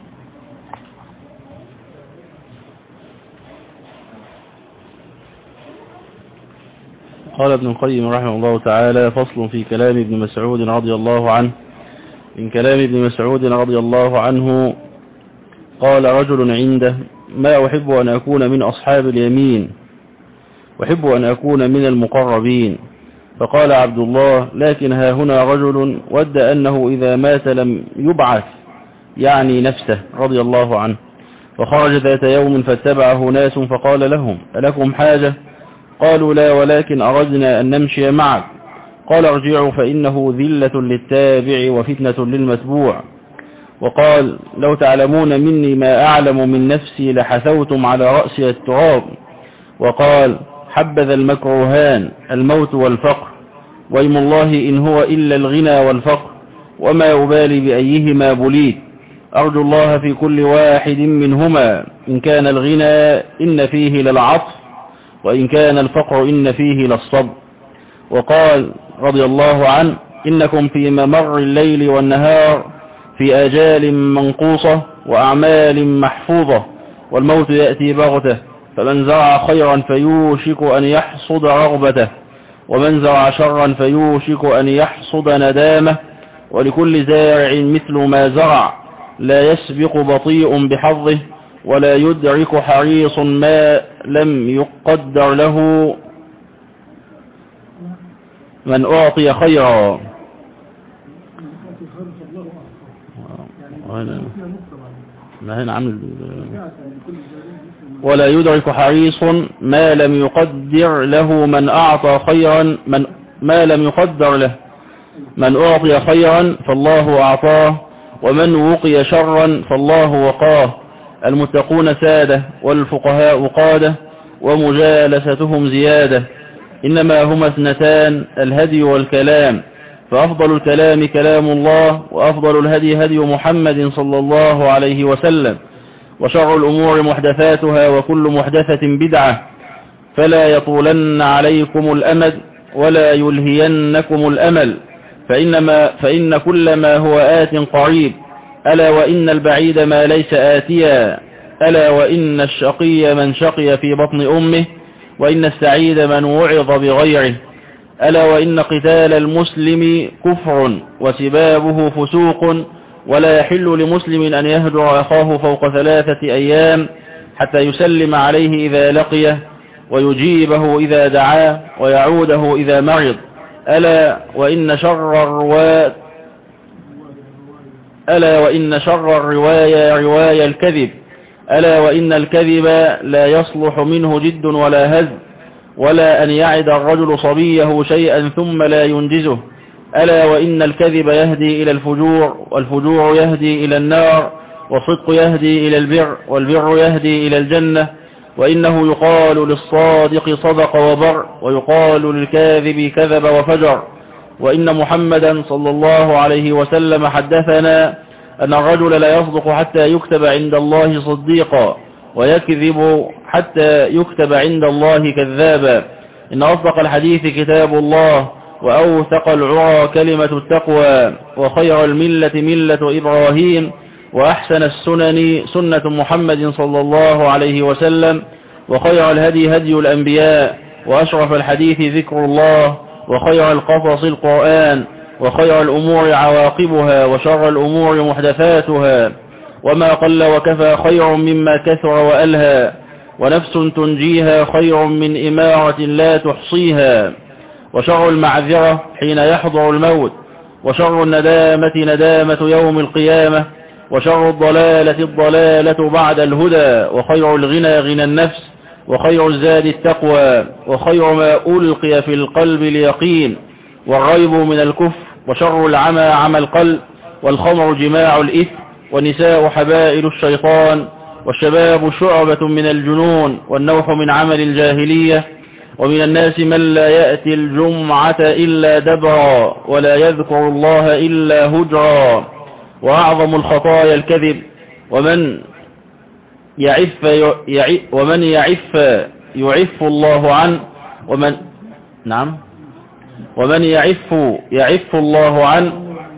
قال ابن القيم رحمه الله تعالى: فصل في كلام ابن مسعود رضي الله عنه. من كلام ابن مسعود رضي الله عنه قال رجل عنده: ما أحب أن أكون من أصحاب اليمين، أحب أن أكون من المقربين. فقال عبد الله: لكن ها هنا رجل ود أنه إذا مات لم يبعث، يعني نفسه رضي الله عنه. فخرج ذات يوم فاتبعه ناس فقال لهم: ألكم حاجة؟ قالوا: لا، ولكن أردنا أن نمشي معك. قال: ارجعوا فإنه ذلة للتابع وفتنة للمتبوع. وقال: لو تعلمون مني ما أعلم من نفسي لحثوتم على رأسي التراب. وقال: حبذا المكروهان، الموت والفقر، ويم الله إن هو إلا الغنى والفقر، وما أبالي بأيهما بليت. أرجو الله في كل واحد منهما، إن كان الغنى إن فيه للعطف، وإن كان الفقر إن فيه للصبر. وقال رضي الله عنه: إنكم في ممر الليل والنهار في آجال منقوصة وأعمال محفوظة، والموت يأتي بغته، فمن زرع خيرا فيوشك أن يحصد رغبته، ومن زرع شرا فيوشك أن يحصد ندامه. ولكل زارع مثل ما زرع، لا يسبق بطيء بحظه، ولا يدرك حريص ما لم يقدر له من أعطي خيرا. ولا يدرك حريص ما لم يقدر له من أعطى خيرا من ما لم يقدر له من أعطي خيرا فالله أعطاه، ومن وقي شرا فالله وقاه. المتقون سادة، والفقهاء قادة، ومجالستهم زيادة. إنما هما اثنتان: الهدي والكلام، فأفضل الكلام كلام الله، وأفضل الهدي هدي محمد صلى الله عليه وسلم. وشر الأمور محدثاتها، وكل محدثة بدعة. فلا يطولن عليكم الأمد، ولا يلهينكم الأمل، فإنما فإن كل ما هو آت قريب. ألا وإن البعيد ما ليس آتيا. ألا وإن الشقي من شقي في بطن أمه، وإن السعيد من وعظ بغيره. ألا وإن قتال المسلم كفر، وسبابه فسوق، ولا يحل لمسلم أن يهجر أخاه فوق ثلاثة أيام، حتى يسلم عليه إذا لقيه، ويجيبه إذا دعاه، ويعوده إذا مرض. ألا وإن شر الرواية ألا وإن شر الرواية رواية الكذب. ألا وإن الكذب لا يصلح منه جد ولا هزل، ولا أن يعد الرجل صبيه شيئا ثم لا ينجزه. ألا وإن الكذب يهدي إلى الفجور، والفجور يهدي إلى النار، والصدق يهدي إلى البر، والبر يهدي إلى الجنة. وإنه يقال للصادق صدق وبر، ويقال للكاذب كذب وفجر. وإن محمدا صلى الله عليه وسلم حدثنا أن الرجل لا يصدق حتى يكتب عند الله صديقا، ويكذب حتى يكتب عند الله كذابا. إن أصدق الحديث كتاب الله، وأوثق العرى كلمة التقوى، وخير الملة ملة إبراهيم، وأحسن السنن سنة محمد صلى الله عليه وسلم، وخير الهدي هدي الأنبياء، وأشرف الحديث ذكر الله، وخير القصص القرآن، وخير الأمور عواقبها، وشر الأمور محدثاتها، وما قل وكفى خير مما كثر وألهى، ونفس تنجيها خير من إمارة لا تحصيها، وشر المعذرة حين يحضر الموت، وشر الندامة ندامة يوم القيامة، وشر الضلالة الضلالة بعد الهدى، وخير الغنى غنى النفس، وخير الزاد التقوى، وخير ما ألقي في القلب اليقين، والريب من الكفر، وشر العمى عمى القلب، والخمر جماع الإثم، والنساء حبائل الشيطان، والشباب شعبة من الجنون، والنوح من عمل الجاهلية، ومن الناس من لا يأتي الجمعة إلا دبرا، ولا يذكر الله إلا هجرا، وأعظم الخطايا الكذب، ومن يعف يعف ومن يعف يعف الله عنه، ومن نعم ومن يعف يعف الله عنه،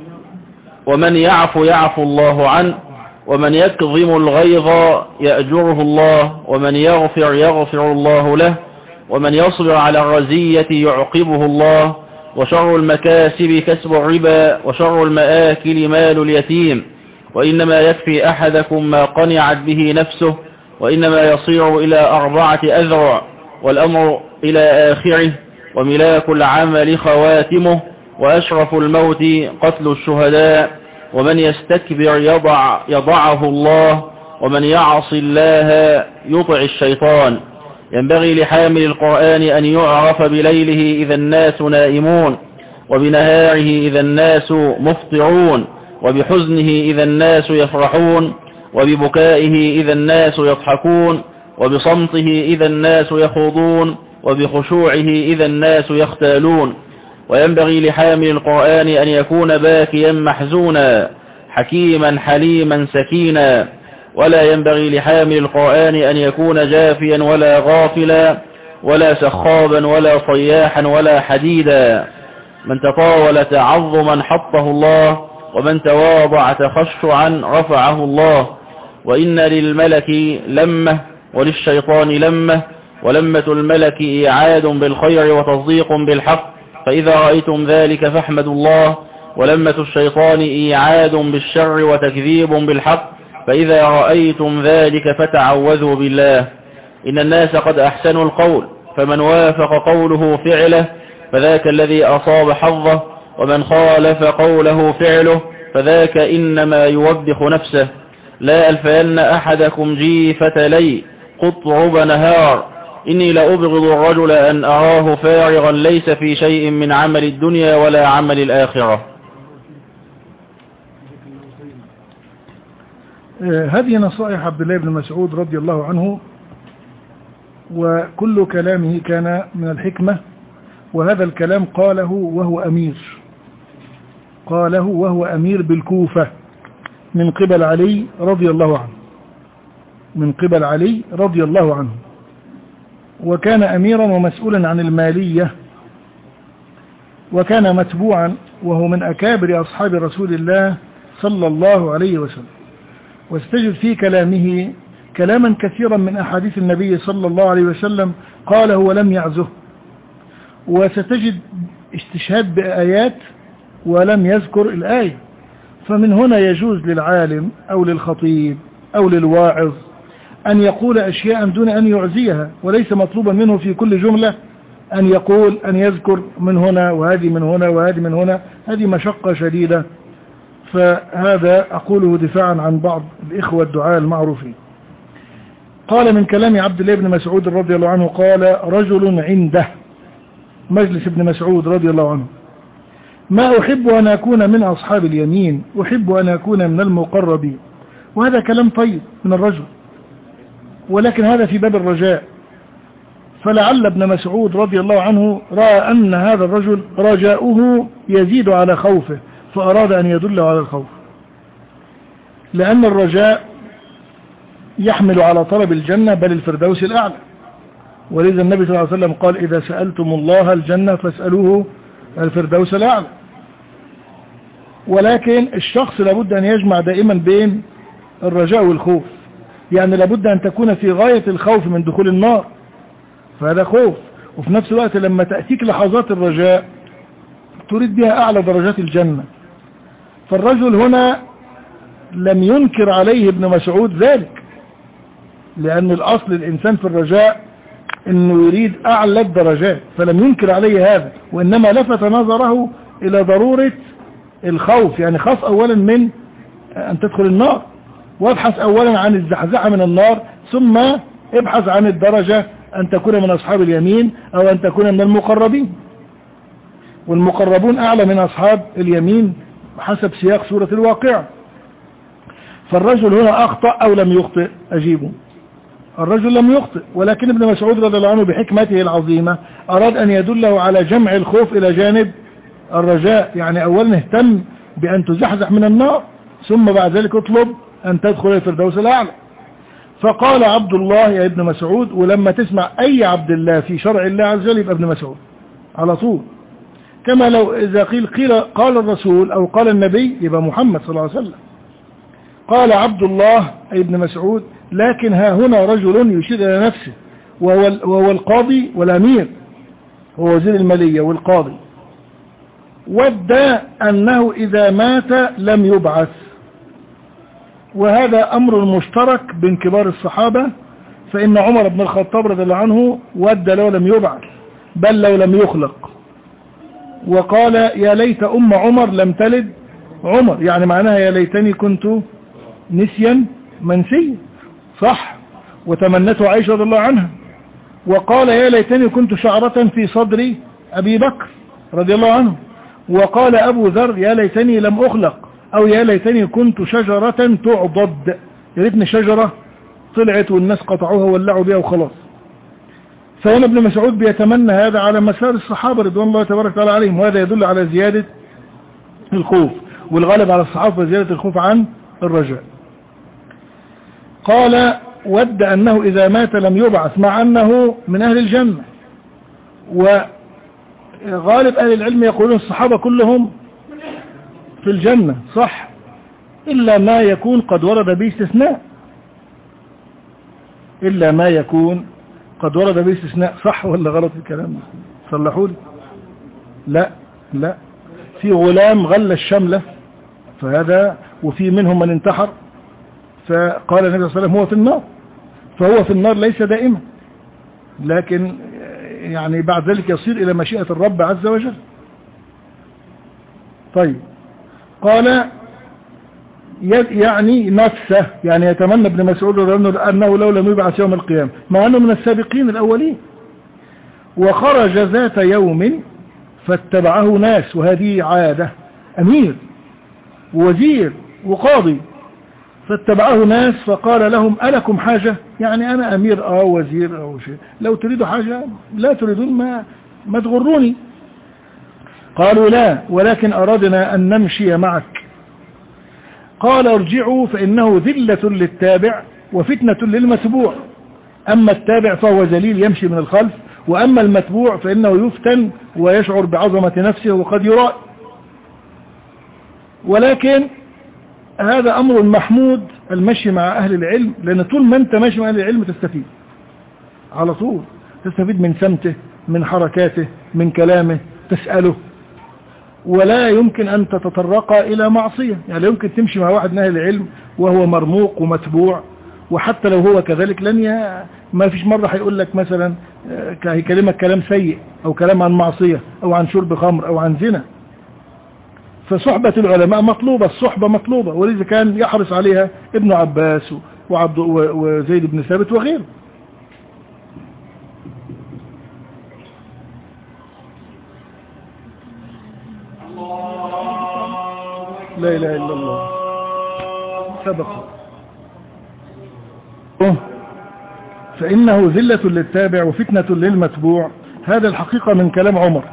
ومن يعف يعف الله عنه، ومن يكظم الغيظ يأجره الله، ومن يغفر يغفر الله له، ومن يصبر على الرزية يعقبه الله، وشر المكاسب كسب الربا، وشر المآكل مال اليتيم، وإنما يكفي أحدكم ما قنعت به نفسه، وإنما يصير إلى أربعة أذرع، والأمر إلى آخره، وملاك العمل خواتمه، وأشرف الموت قتل الشهداء، ومن يستكبر يضع يضعه الله، ومن يعص الله يطع الشيطان. ينبغي لحامل القرآن أن يعرف بليله إذا الناس نائمون، وبنهاره إذا الناس مفطرون، وبحزنه إذا الناس يفرحون، وببكائه إذا الناس يضحكون، وبصمته إذا الناس يخوضون، وبخشوعه إذا الناس يختالون. وينبغي لحامل القرآن أن يكون باكيا محزونا، حكيما حليما سكينا، ولا ينبغي لحامل القرآن أن يكون جافيا ولا غافلا، ولا سخابا ولا صياحا ولا حديدا. من تطاول تعظما حطه الله، ومن تواضع تخشعا رفعه الله. وإن للملك لمة وللشيطان لمة، ولمة الملك إيعاد بالخير وتصديق بالحق، فإذا رأيتم ذلك فاحمدوا الله، ولمة الشيطان إيعاد بالشر وتكذيب بالحق، فإذا رأيتم ذلك فتعوذوا بالله. إن الناس قد أحسنوا القول، فمن وافق قوله فعله فذاك الذي أصاب حظه، ومن خالف قوله فعله فذاك إنما يوبخ نفسه. لا ألفين أحدكم جيفة لي قطرب نهار، إني لأبغض الرجل أن أراه فارغا ليس في شيء من عمل الدنيا ولا عمل الآخرة. هذه نصائح عبد الله بن مسعود رضي الله عنه، وكل كلامه كان من الحكمة، وهذا الكلام قاله وهو أمير قاله وهو أمير بالكوفة من قبل علي رضي الله عنه من قبل علي رضي الله عنه وكان أميرا ومسؤولا عن المالية، وكان متبوعا، وهو من أكابر أصحاب رسول الله صلى الله عليه وسلم. واستجد في كلامه كلاما كثيرا من أحاديث النبي صلى الله عليه وسلم قاله ولم يعزه، وستجد استشهاد بآيات ولم يذكر الآية. فمن هنا يجوز للعالم أو للخطيب أو للواعظ أن يقول أشياء دون أن يعزيها، وليس مطلوبا منه في كل جملة أن يقول أن يذكر من هنا وهذه من هنا وهذه من هنا، هذه مشقة شديدة. فهذا أقوله دفاعا عن بعض الإخوة الدعاء المعروفين. قال من كلام عبد الله بن مسعود رضي الله عنه، قال رجل عنده مجلس ابن مسعود رضي الله عنه: ما أحب أن أكون من أصحاب اليمين، أحب أن أكون من المقربين. وهذا كلام طيب من الرجل، ولكن هذا في باب الرجاء. فلعل ابن مسعود رضي الله عنه رأى أن هذا الرجل رجاؤه يزيد على خوفه، فأراد أن يدل على الخوف، لأن الرجاء يحمل على طلب الجنة بل الفردوس الأعلى. ولذا النبي صلى الله عليه وسلم قال: إذا سألتم الله الجنة فاسألوه الفردوس الأعلى. ولكن الشخص لابد أن يجمع دائما بين الرجاء والخوف، يعني لابد أن تكون في غاية الخوف من دخول النار، فهذا خوف. وفي نفس الوقت لما تأتيك لحظات الرجاء تريد بها أعلى درجات الجنة. فالرجل هنا لم ينكر عليه ابن مسعود ذلك، لأن الأصل الإنسان في الرجاء أنه يريد أعلى الدرجات، فلم ينكر عليه هذا، وإنما لفت نظره إلى ضرورة الخوف، يعني خاف أولا من أن تدخل النار، وابحث أولا عن الزحزحة من النار، ثم ابحث عن الدرجة أن تكون من أصحاب اليمين أو أن تكون من المقربين، والمقربون أعلى من أصحاب اليمين حسب سياق سورة الواقعة. فالرجل هنا أخطأ أو لم يخطئ؟ أجيبه، الرجل لم يخطئ، ولكن ابن مسعود رضي الله عنه بحكمته العظيمة أراد أن يدله على جمع الخوف إلى جانب الرجاء، يعني أولا اهتم بأن تزحزح من النار، ثم بعد ذلك اطلب أن تدخل الفردوس الأعلى. فقال عبد الله يا ابن مسعود، ولما تسمع أي عبد الله في شرع الله عز وجل يبقى ابن مسعود على طول، كما لو إذا قيل, قيل قال الرسول أو قال النبي يبقى محمد صلى الله عليه وسلم. قال عبد الله أي ابن مسعود، لكن ها هنا رجل يشير إلى نفسه، وهو, وهو القاضي والأمير، هو وزير المالية والقاضي، ود أنه إذا مات لم يبعث، وهذا أمر مشترك بين كبار الصحابة، فإن عمر بن الخطاب رضي الله عنه ود لو لم يبعث، بل لو لم يخلق، وقال يا ليت أم عمر لم تلد عمر، يعني معناها يا ليتني كنت نسيا منسيا، صح، وتمنته عائشة رضي الله عنها. وقال يا ليتني كنت شعرة في صدر أبي بكر رضي الله عنه. وقال أبو ذر يا ليتني لم أخلق، أو يا ليتني كنت شجرة تعضد، يا ريتني شجرة طلعت والناس قطعوها وولعوا بها وخلاص. فهنا ابن مسعود بيتمنى هذا على مسار الصحابة رضوان الله تبارك وتعالى عليهم، وهذا يدل على زيادة الخوف، والغالب على الصحابة زيادة الخوف عن الرجاء. قال ود أنه إذا مات لم يبعث، مع أنه من أهل الجنة، وغالب أهل العلم يقولون الصحابة كلهم في الجنة، صح، إلا ما يكون قد ورد به استثناء، إلا ما يكون قد ورد به استثناء، صح ولا غلط الكلام؟ صلحوا لي. لا لا، في غلام غل الشملة فهذا، وفي منهم من انتحر، فقال النبي صلى الله عليه وسلم هو في النار، فهو في النار ليس دائما، لكن يعني بعد ذلك يصير إلى مشيئة الرب عز وجل. طيب، قال يعني نفسه، يعني يتمنى ابن مسعود أنه لو لم يبعث يوم القيامة، مع أنه من السابقين الأولين. وخرج ذات يوم فاتبعه ناس، وهذه عادة، أمير ووزير وقاضي، فاتبعه ناس فقال لهم ألكم حاجة؟ يعني أنا أمير أو وزير أو شيء، لو تريدوا حاجة لا تريدون ما, ما تغروني. قالوا لا، ولكن أردنا أن نمشي معك. قال ارجعوا فإنه ذلة للتابع وفتنة للمتبوع، أما التابع فهو ذليل يمشي من الخلف، وأما المتبوع فإنه يفتن ويشعر بعظمة نفسه وقد يرائي. ولكن هذا أمر محمود المشي مع أهل العلم، لأن طول ما أنت ماشي مع أهل العلم تستفيد على طول، تستفيد من سمته، من حركاته، من كلامه، تسأله، ولا يمكن أن تتطرق إلى معصية. يعني يمكن تمشي مع واحد من أهل العلم وهو مرموق ومتبوع، وحتى لو هو كذلك لن ي... ما فيش مرة هيقول لك مثلا هيكلمك كلام سيء أو كلام عن معصية أو عن شرب خمر أو عن زنا. فصحبة العلماء مطلوبة، الصحبة مطلوبة، ولذا كان يحرص عليها ابن عباس وعبد وزيد بن ثابت وغيره. لا إله إلا الله، سبق. فإنه ذلة للتابع وفتنة للمتبوع، هذا الحقيقة من كلام عمر،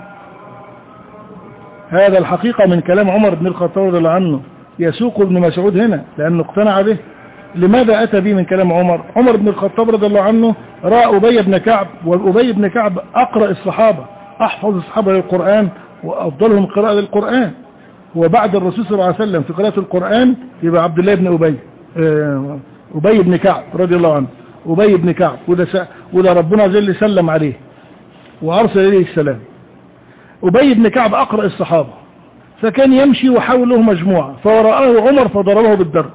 هذا الحقيقة من كلام عمر بن الخطاب رضي الله عنه، يسوق ابن مسعود هنا لأنه اقتنع به. لماذا أتى به من كلام عمر؟ عمر بن الخطاب رضي الله عنه رأى أبي بن كعب، وأبي بن كعب أقرأ الصحابة، أحفظ الصحابة للقرآن وأفضلهم قراءة للقرآن، وبعد الرسول صلى الله عليه وسلم في قراءة القرآن يبقى عبد الله بن أبي أبي بن كعب رضي الله عنه، أبي بن كعب، وده, وده ربنا جل سلم عليه وأرسل إليه السلام. أبي بن كعب أقرأ الصحابة، فكان يمشي وحوله مجموعة، فرآه عمر فضربه بالدر.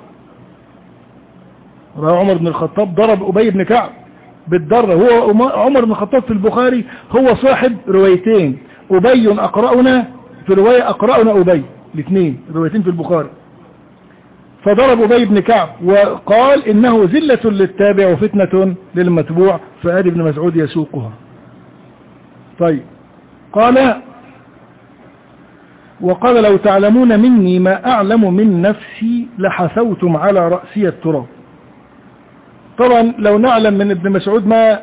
رأى عمر بن الخطاب ضرب أبي بن كعب بالدر. هو عمر بن الخطاب في البخاري هو صاحب روايتين، أبي أقرأنا في رواية أقرأنا أبي، الاثنين روايتين في البخاري. فضرب أبي بن كعب وقال إنه ذلة للتابع وفتنة للمتبوع، فآل ابن مسعود يسوقها. طيب قال وقال لو تعلمون مني ما أعلم من نفسي لحثوتم على رأسي التراب. طبعا لو نعلم من ابن مسعود ما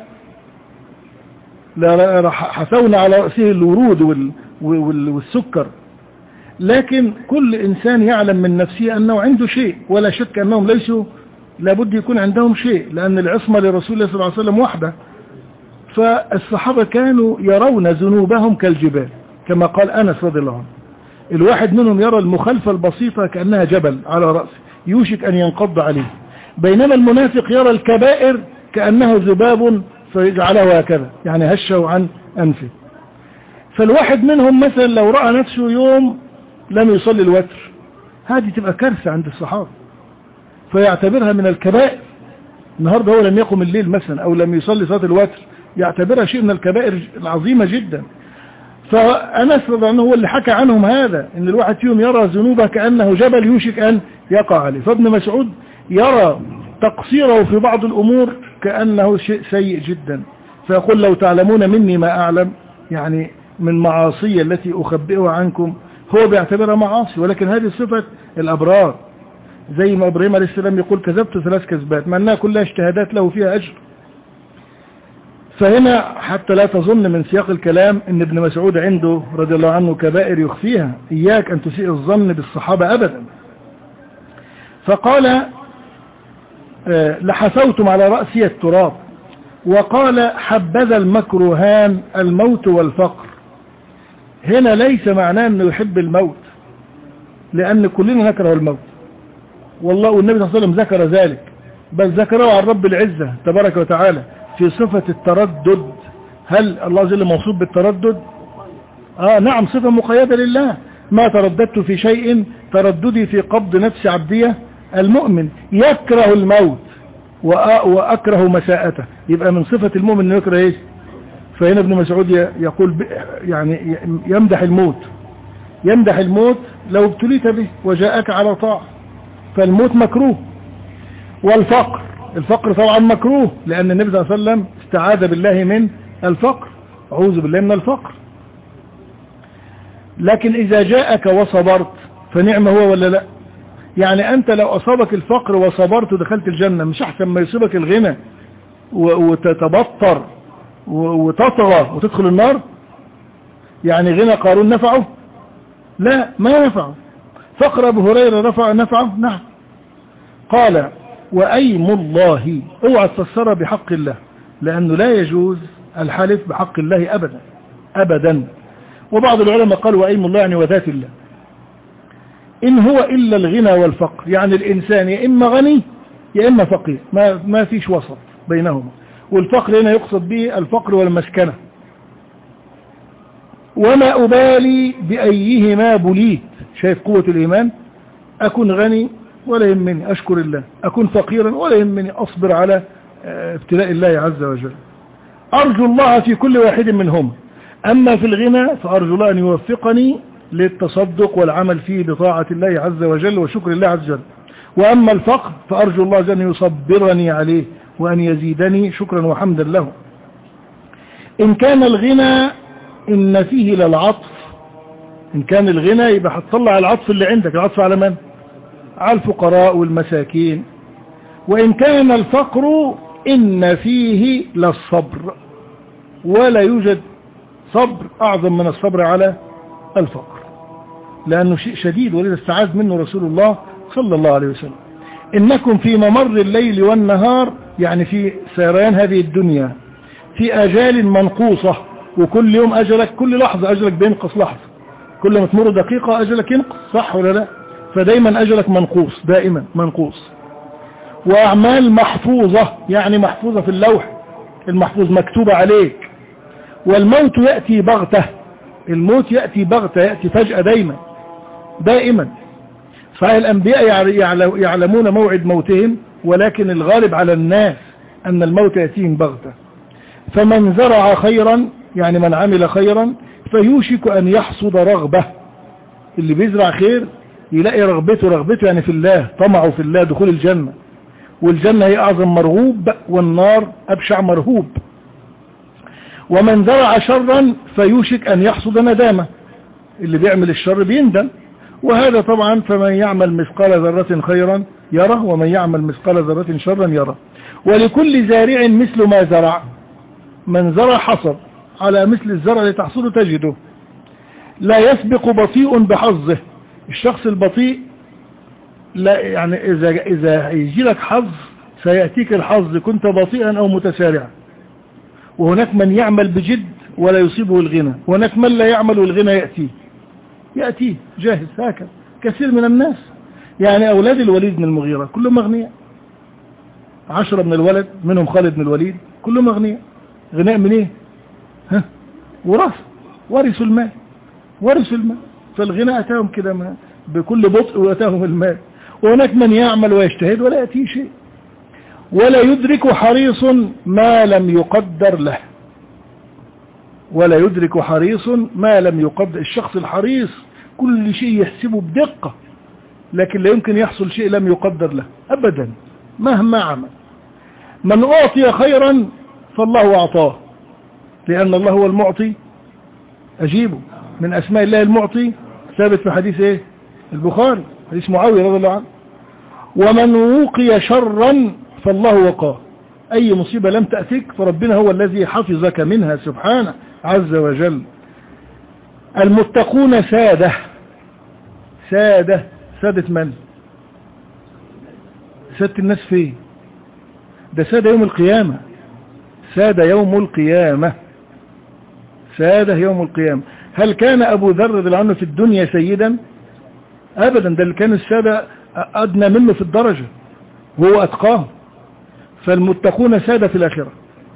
حثونا على رأسه الورود والسكر، لكن كل إنسان يعلم من نفسه أنه عنده شيء، ولا شك أنهم ليسوا لابد يكون عندهم شيء، لأن العصمة لرسول الله صلى الله عليه وسلم وحده. فالصحابة كانوا يرون ذنوبهم كالجبال كما قال أنس رضي الله عنه، الواحد منهم يرى المخالفة البسيطة كأنها جبل على رأسه يوشك أن ينقض عليه، بينما المنافق يرى الكبائر كأنه ذباب فيجعله هكذا، يعني هشه عن أنفه. فالواحد منهم مثلا لو رأى نفسه يوم لم يصلي الوتر، هذه تبقى كارثة عند الصحابة، فيعتبرها من الكبائر. النهاردة هو لم يقم الليل مثلا أو لم يصلي صلاة الوتر، يعتبرها شيء من الكبائر العظيمة جدا. فأنس رضي الله عنه هو اللي حكى عنهم هذا، ان الواحد فيهم يرى ذنوبه كأنه جبل يوشك أن يقع عليه. فابن مسعود يرى تقصيره في بعض الأمور كأنه شيء سيء جدا، فيقول لو تعلمون مني ما أعلم، يعني من معاصي التي أخبئها عنكم، هو بيعتبرها معاصي، ولكن هذه صفة الأبرار. زي ما إبراهيم عليه السلام يقول كذبت ثلاث كذبات، مع أنها كلها اجتهادات له فيها أجر. فهنا حتى لا تظن من سياق الكلام ان ابن مسعود عنده رضي الله عنه كبائر يخفيها، إياك أن تسيء الظن بالصحابة أبدا. فقال لحثوتم على رأسي التراب. وقال حبذا المكروهان الموت والفقر. هنا ليس معناه أنه يحب الموت، لأن كلنا نكره الموت، والله والنبي صلى الله عليه وسلم ذكر ذلك، بل ذكره عن رب العزة تبارك وتعالى في صفة التردد. هل الله جل موصوف بالتردد؟ آه نعم، صفة مقيدة لله. ما ترددت في شيء ترددي في قبض نفس عبدية المؤمن، يكره الموت وأكره مساءته، يبقى من صفة المؤمن أنه يكره إيش؟ فهنا ابن مسعود يقول يعني يمدح الموت، يمدح الموت لو ابتليت به وجاءك على طاعة، فالموت مكروه. والفقر، الفقر طبعا مكروه، لأن النبي صلى الله عليه وسلم استعاذ بالله من الفقر، أعوذ بالله من الفقر. لكن إذا جاءك وصبرت فنعم هو ولا لا؟ يعني أنت لو أصابك الفقر وصبرت ودخلت الجنة، مش أحسن ما يصيبك الغنى وتتبطر وتطغى وتدخل النار؟ يعني غنى قارون نفعه؟ لا، ما نفعه. فقر أبو هريرة رفع نفعه؟ نعم. قال وأيم الله، اوعى تفسرها بحق الله، لأنه لا يجوز الحلف بحق الله أبدا أبدا. وبعض العلماء قال وأيم الله يعني وذات الله. إن هو إلا الغنى والفقر، يعني الإنسان يا إما غني يا إما فقير، ما, ما فيش وسط بينهما. والفقر هنا يقصد به الفقر والمسكنة. وما أبالي بأيهما بليت، شايف قوة الإيمان؟ أكون غني ولا يهمني أشكر الله، أكون فقيرا ولا يهمني أصبر على ابتلاء الله عز وجل. أرجو الله في كل واحد منهم. أما في الغنى فأرجو الله أن يوفقني للتصدق والعمل فيه بطاعة الله عز وجل وشكر الله عز وجل. وأما الفقر فأرجو الله أن يصبرني عليه وأن يزيدني شكرا وحمدا له. إن كان الغنى إن فيه للعطف، إن كان الغنى يبقى هتطلع العطف اللي عندك، العطف على من؟ على الفقراء والمساكين. وإن كان الفقر إن فيه للصبر، ولا يوجد صبر أعظم من الصبر على الفقر، لأنه شيء شديد، ولذا استعاذ منه رسول الله صلى الله عليه وسلم. إنكم في ممر الليل والنهار، يعني في سيران هذه الدنيا، في أجال منقوصة، وكل يوم أجلك، كل لحظة أجلك بينقص لحظة، كل ما تمر دقيقة أجلك ينقص، صح ولا لا؟ فدايما أجلك منقوص، دائما منقوص. وأعمال محفوظة، يعني محفوظة في اللوح المحفوظ، مكتوبة عليك. والموت يأتي بغتة، الموت يأتي بغتة، يأتي فجأة دايما دائما. فالأنبياء يعلمون موعد موتهم، ولكن الغالب على الناس أن الموت يأتيهم بغتة. فمن زرع خيرا، يعني من عمل خيرا، فيوشك أن يحصد رغبة. اللي بيزرع خير يلاقي رغبته، رغبته يعني في الله، طمعه في الله، دخول الجنة. والجنة هي أعظم مرغوب، والنار أبشع مرهوب. ومن زرع شرا فيوشك أن يحصد ندامة. اللي بيعمل الشر بيندم. وهذا طبعا فمن يعمل مثقال ذرة خيرا يره، ومن يعمل مثقال ذرة شرا يره. ولكل زارع مثل ما زرع. من زرع حصد على مثل الزرع اللي تحصده تجده. لا يسبق بطيء بحظه. الشخص البطيء لا، يعني إذا, إذا يجي لك حظ سيأتيك الحظ كنت بطيئا أو متسارعا. وهناك من يعمل بجد ولا يصيبه الغنى، وهناك من لا يعمل والغنى يأتيه يأتيه جاهز. هكذا كثير من الناس. يعني أولاد الوليد بن المغيرة كلهم أغنياء، عشرة من الولد منهم خالد بن الوليد كلهم أغنياء. غناء من ايه؟ ها، وراث، ورثوا المال، ورثوا المال. فالغناء أتاهم كده بكل بطء وأتاهم المال. وهناك من يعمل ويجتهد ولا يأتيه شيء. ولا يدرك حريص ما لم يقدر له. ولا يدرك حريص ما لم يقدر. الشخص الحريص كل شيء يحسبه بدقة، لكن لا يمكن يحصل شيء لم يقدر له أبدا مهما عمل. من أعطي خيرا فالله أعطاه، لأن الله هو المعطي أجيبه. من أسماء الله المعطي ثابت في حديث إيه؟ البخاري، حديث معاوية رضي الله عنه. ومن وقي شرا فالله وقاه. أي مصيبة لم تأتيك فربنا هو الذي حفظك منها سبحانه عز وجل. المتقون سادة. سادة سادة من؟ سادة الناس فيه؟ ده سادة يوم القيامة. سادة يوم القيامة. سادة يوم القيامة. هل كان أبو ذر رضي الله عنه في الدنيا سيدا؟ أبدا، ده اللي كان السادة أدنى منه في الدرجة وهو أتقاه. فالمتقون سادة في الآخرة.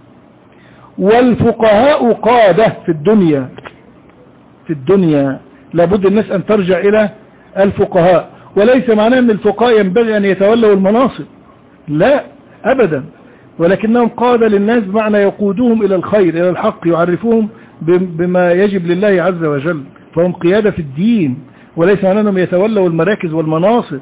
والفقهاء قادة في الدنيا. في الدنيا لابد الناس أن ترجع إلى الفقهاء، وليس معناه أن الفقهاء ينبغي أن يتولوا المناصب، لا أبدا، ولكنهم قادة للناس بمعنى يقودوهم إلى الخير، إلى الحق، يعرفوهم بما يجب لله عز وجل. فهم قيادة في الدين، وليس معناه أنهم يتولوا المراكز والمناصب.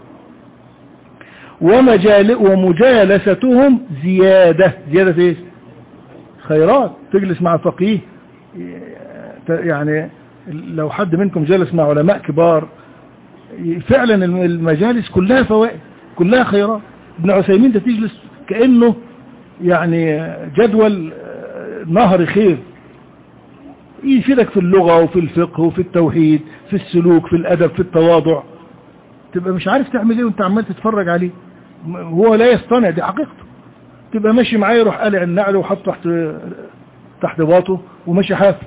ومجال ومجالستهم زيادة. زيادة ايه؟ خيرات. تجلس مع فقيه، يعني لو حد منكم جلس مع علماء كبار فعلا المجالس كلها فوائد، كلها خيرات. ابن عثيمين ده تجلس كأنه يعني جدول نهر خير، يفيدك في اللغة وفي الفقه وفي التوحيد، في السلوك، في الأدب، في التواضع. تبقى مش عارف تعمل ايه وانت عمال تتفرج عليه، هو لا يصطنع، دي حقيقته. تبقى ماشي معاه يروح قالع النعل وحط تحت تحت باطه وماشي حافي،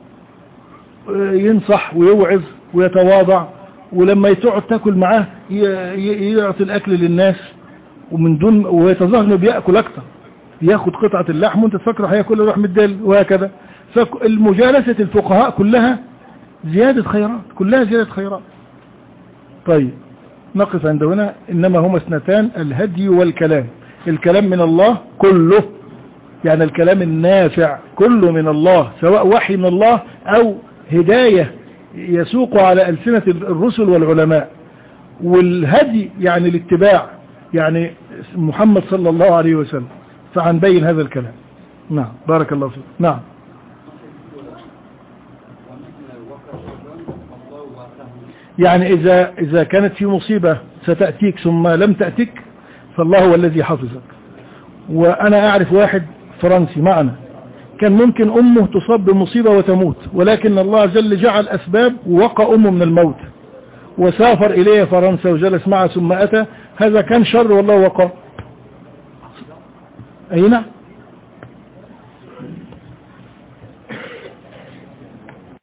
ينصح ويوعظ ويتواضع. ولما تقعد تاكل معاه يعطي الاكل للناس ومن دون، ويتظاهر انه بياكل اكتر، ياخد قطعه اللحم وانت تفكر هياكل يروح مدال، وهكذا. فالمجالسه الفقهاء كلها زياده خيرات، كلها زياده خيرات. طيب نقف عند هنا. إنما هما اثنتان، الهدي والكلام. الكلام من الله كله، يعني الكلام النافع كله من الله، سواء وحي من الله أو هداية يسوق على ألسنة الرسل والعلماء. والهدي يعني الاتباع، يعني محمد صلى الله عليه وسلم. فعنبين هذا الكلام. نعم، بارك الله فيك. نعم. يعني إذا إذا كانت في مصيبة ستأتيك ثم لم تأتك فالله هو الذي حفظك. وأنا أعرف واحد فرنسي معنا كان ممكن أمه تصاب بمصيبة وتموت، ولكن الله عز وجل جعل أسباب ووقى أمه من الموت، وسافر إليه فرنسا وجلس معه ثم أتى. هذا كان شر والله وقى. أي نعم.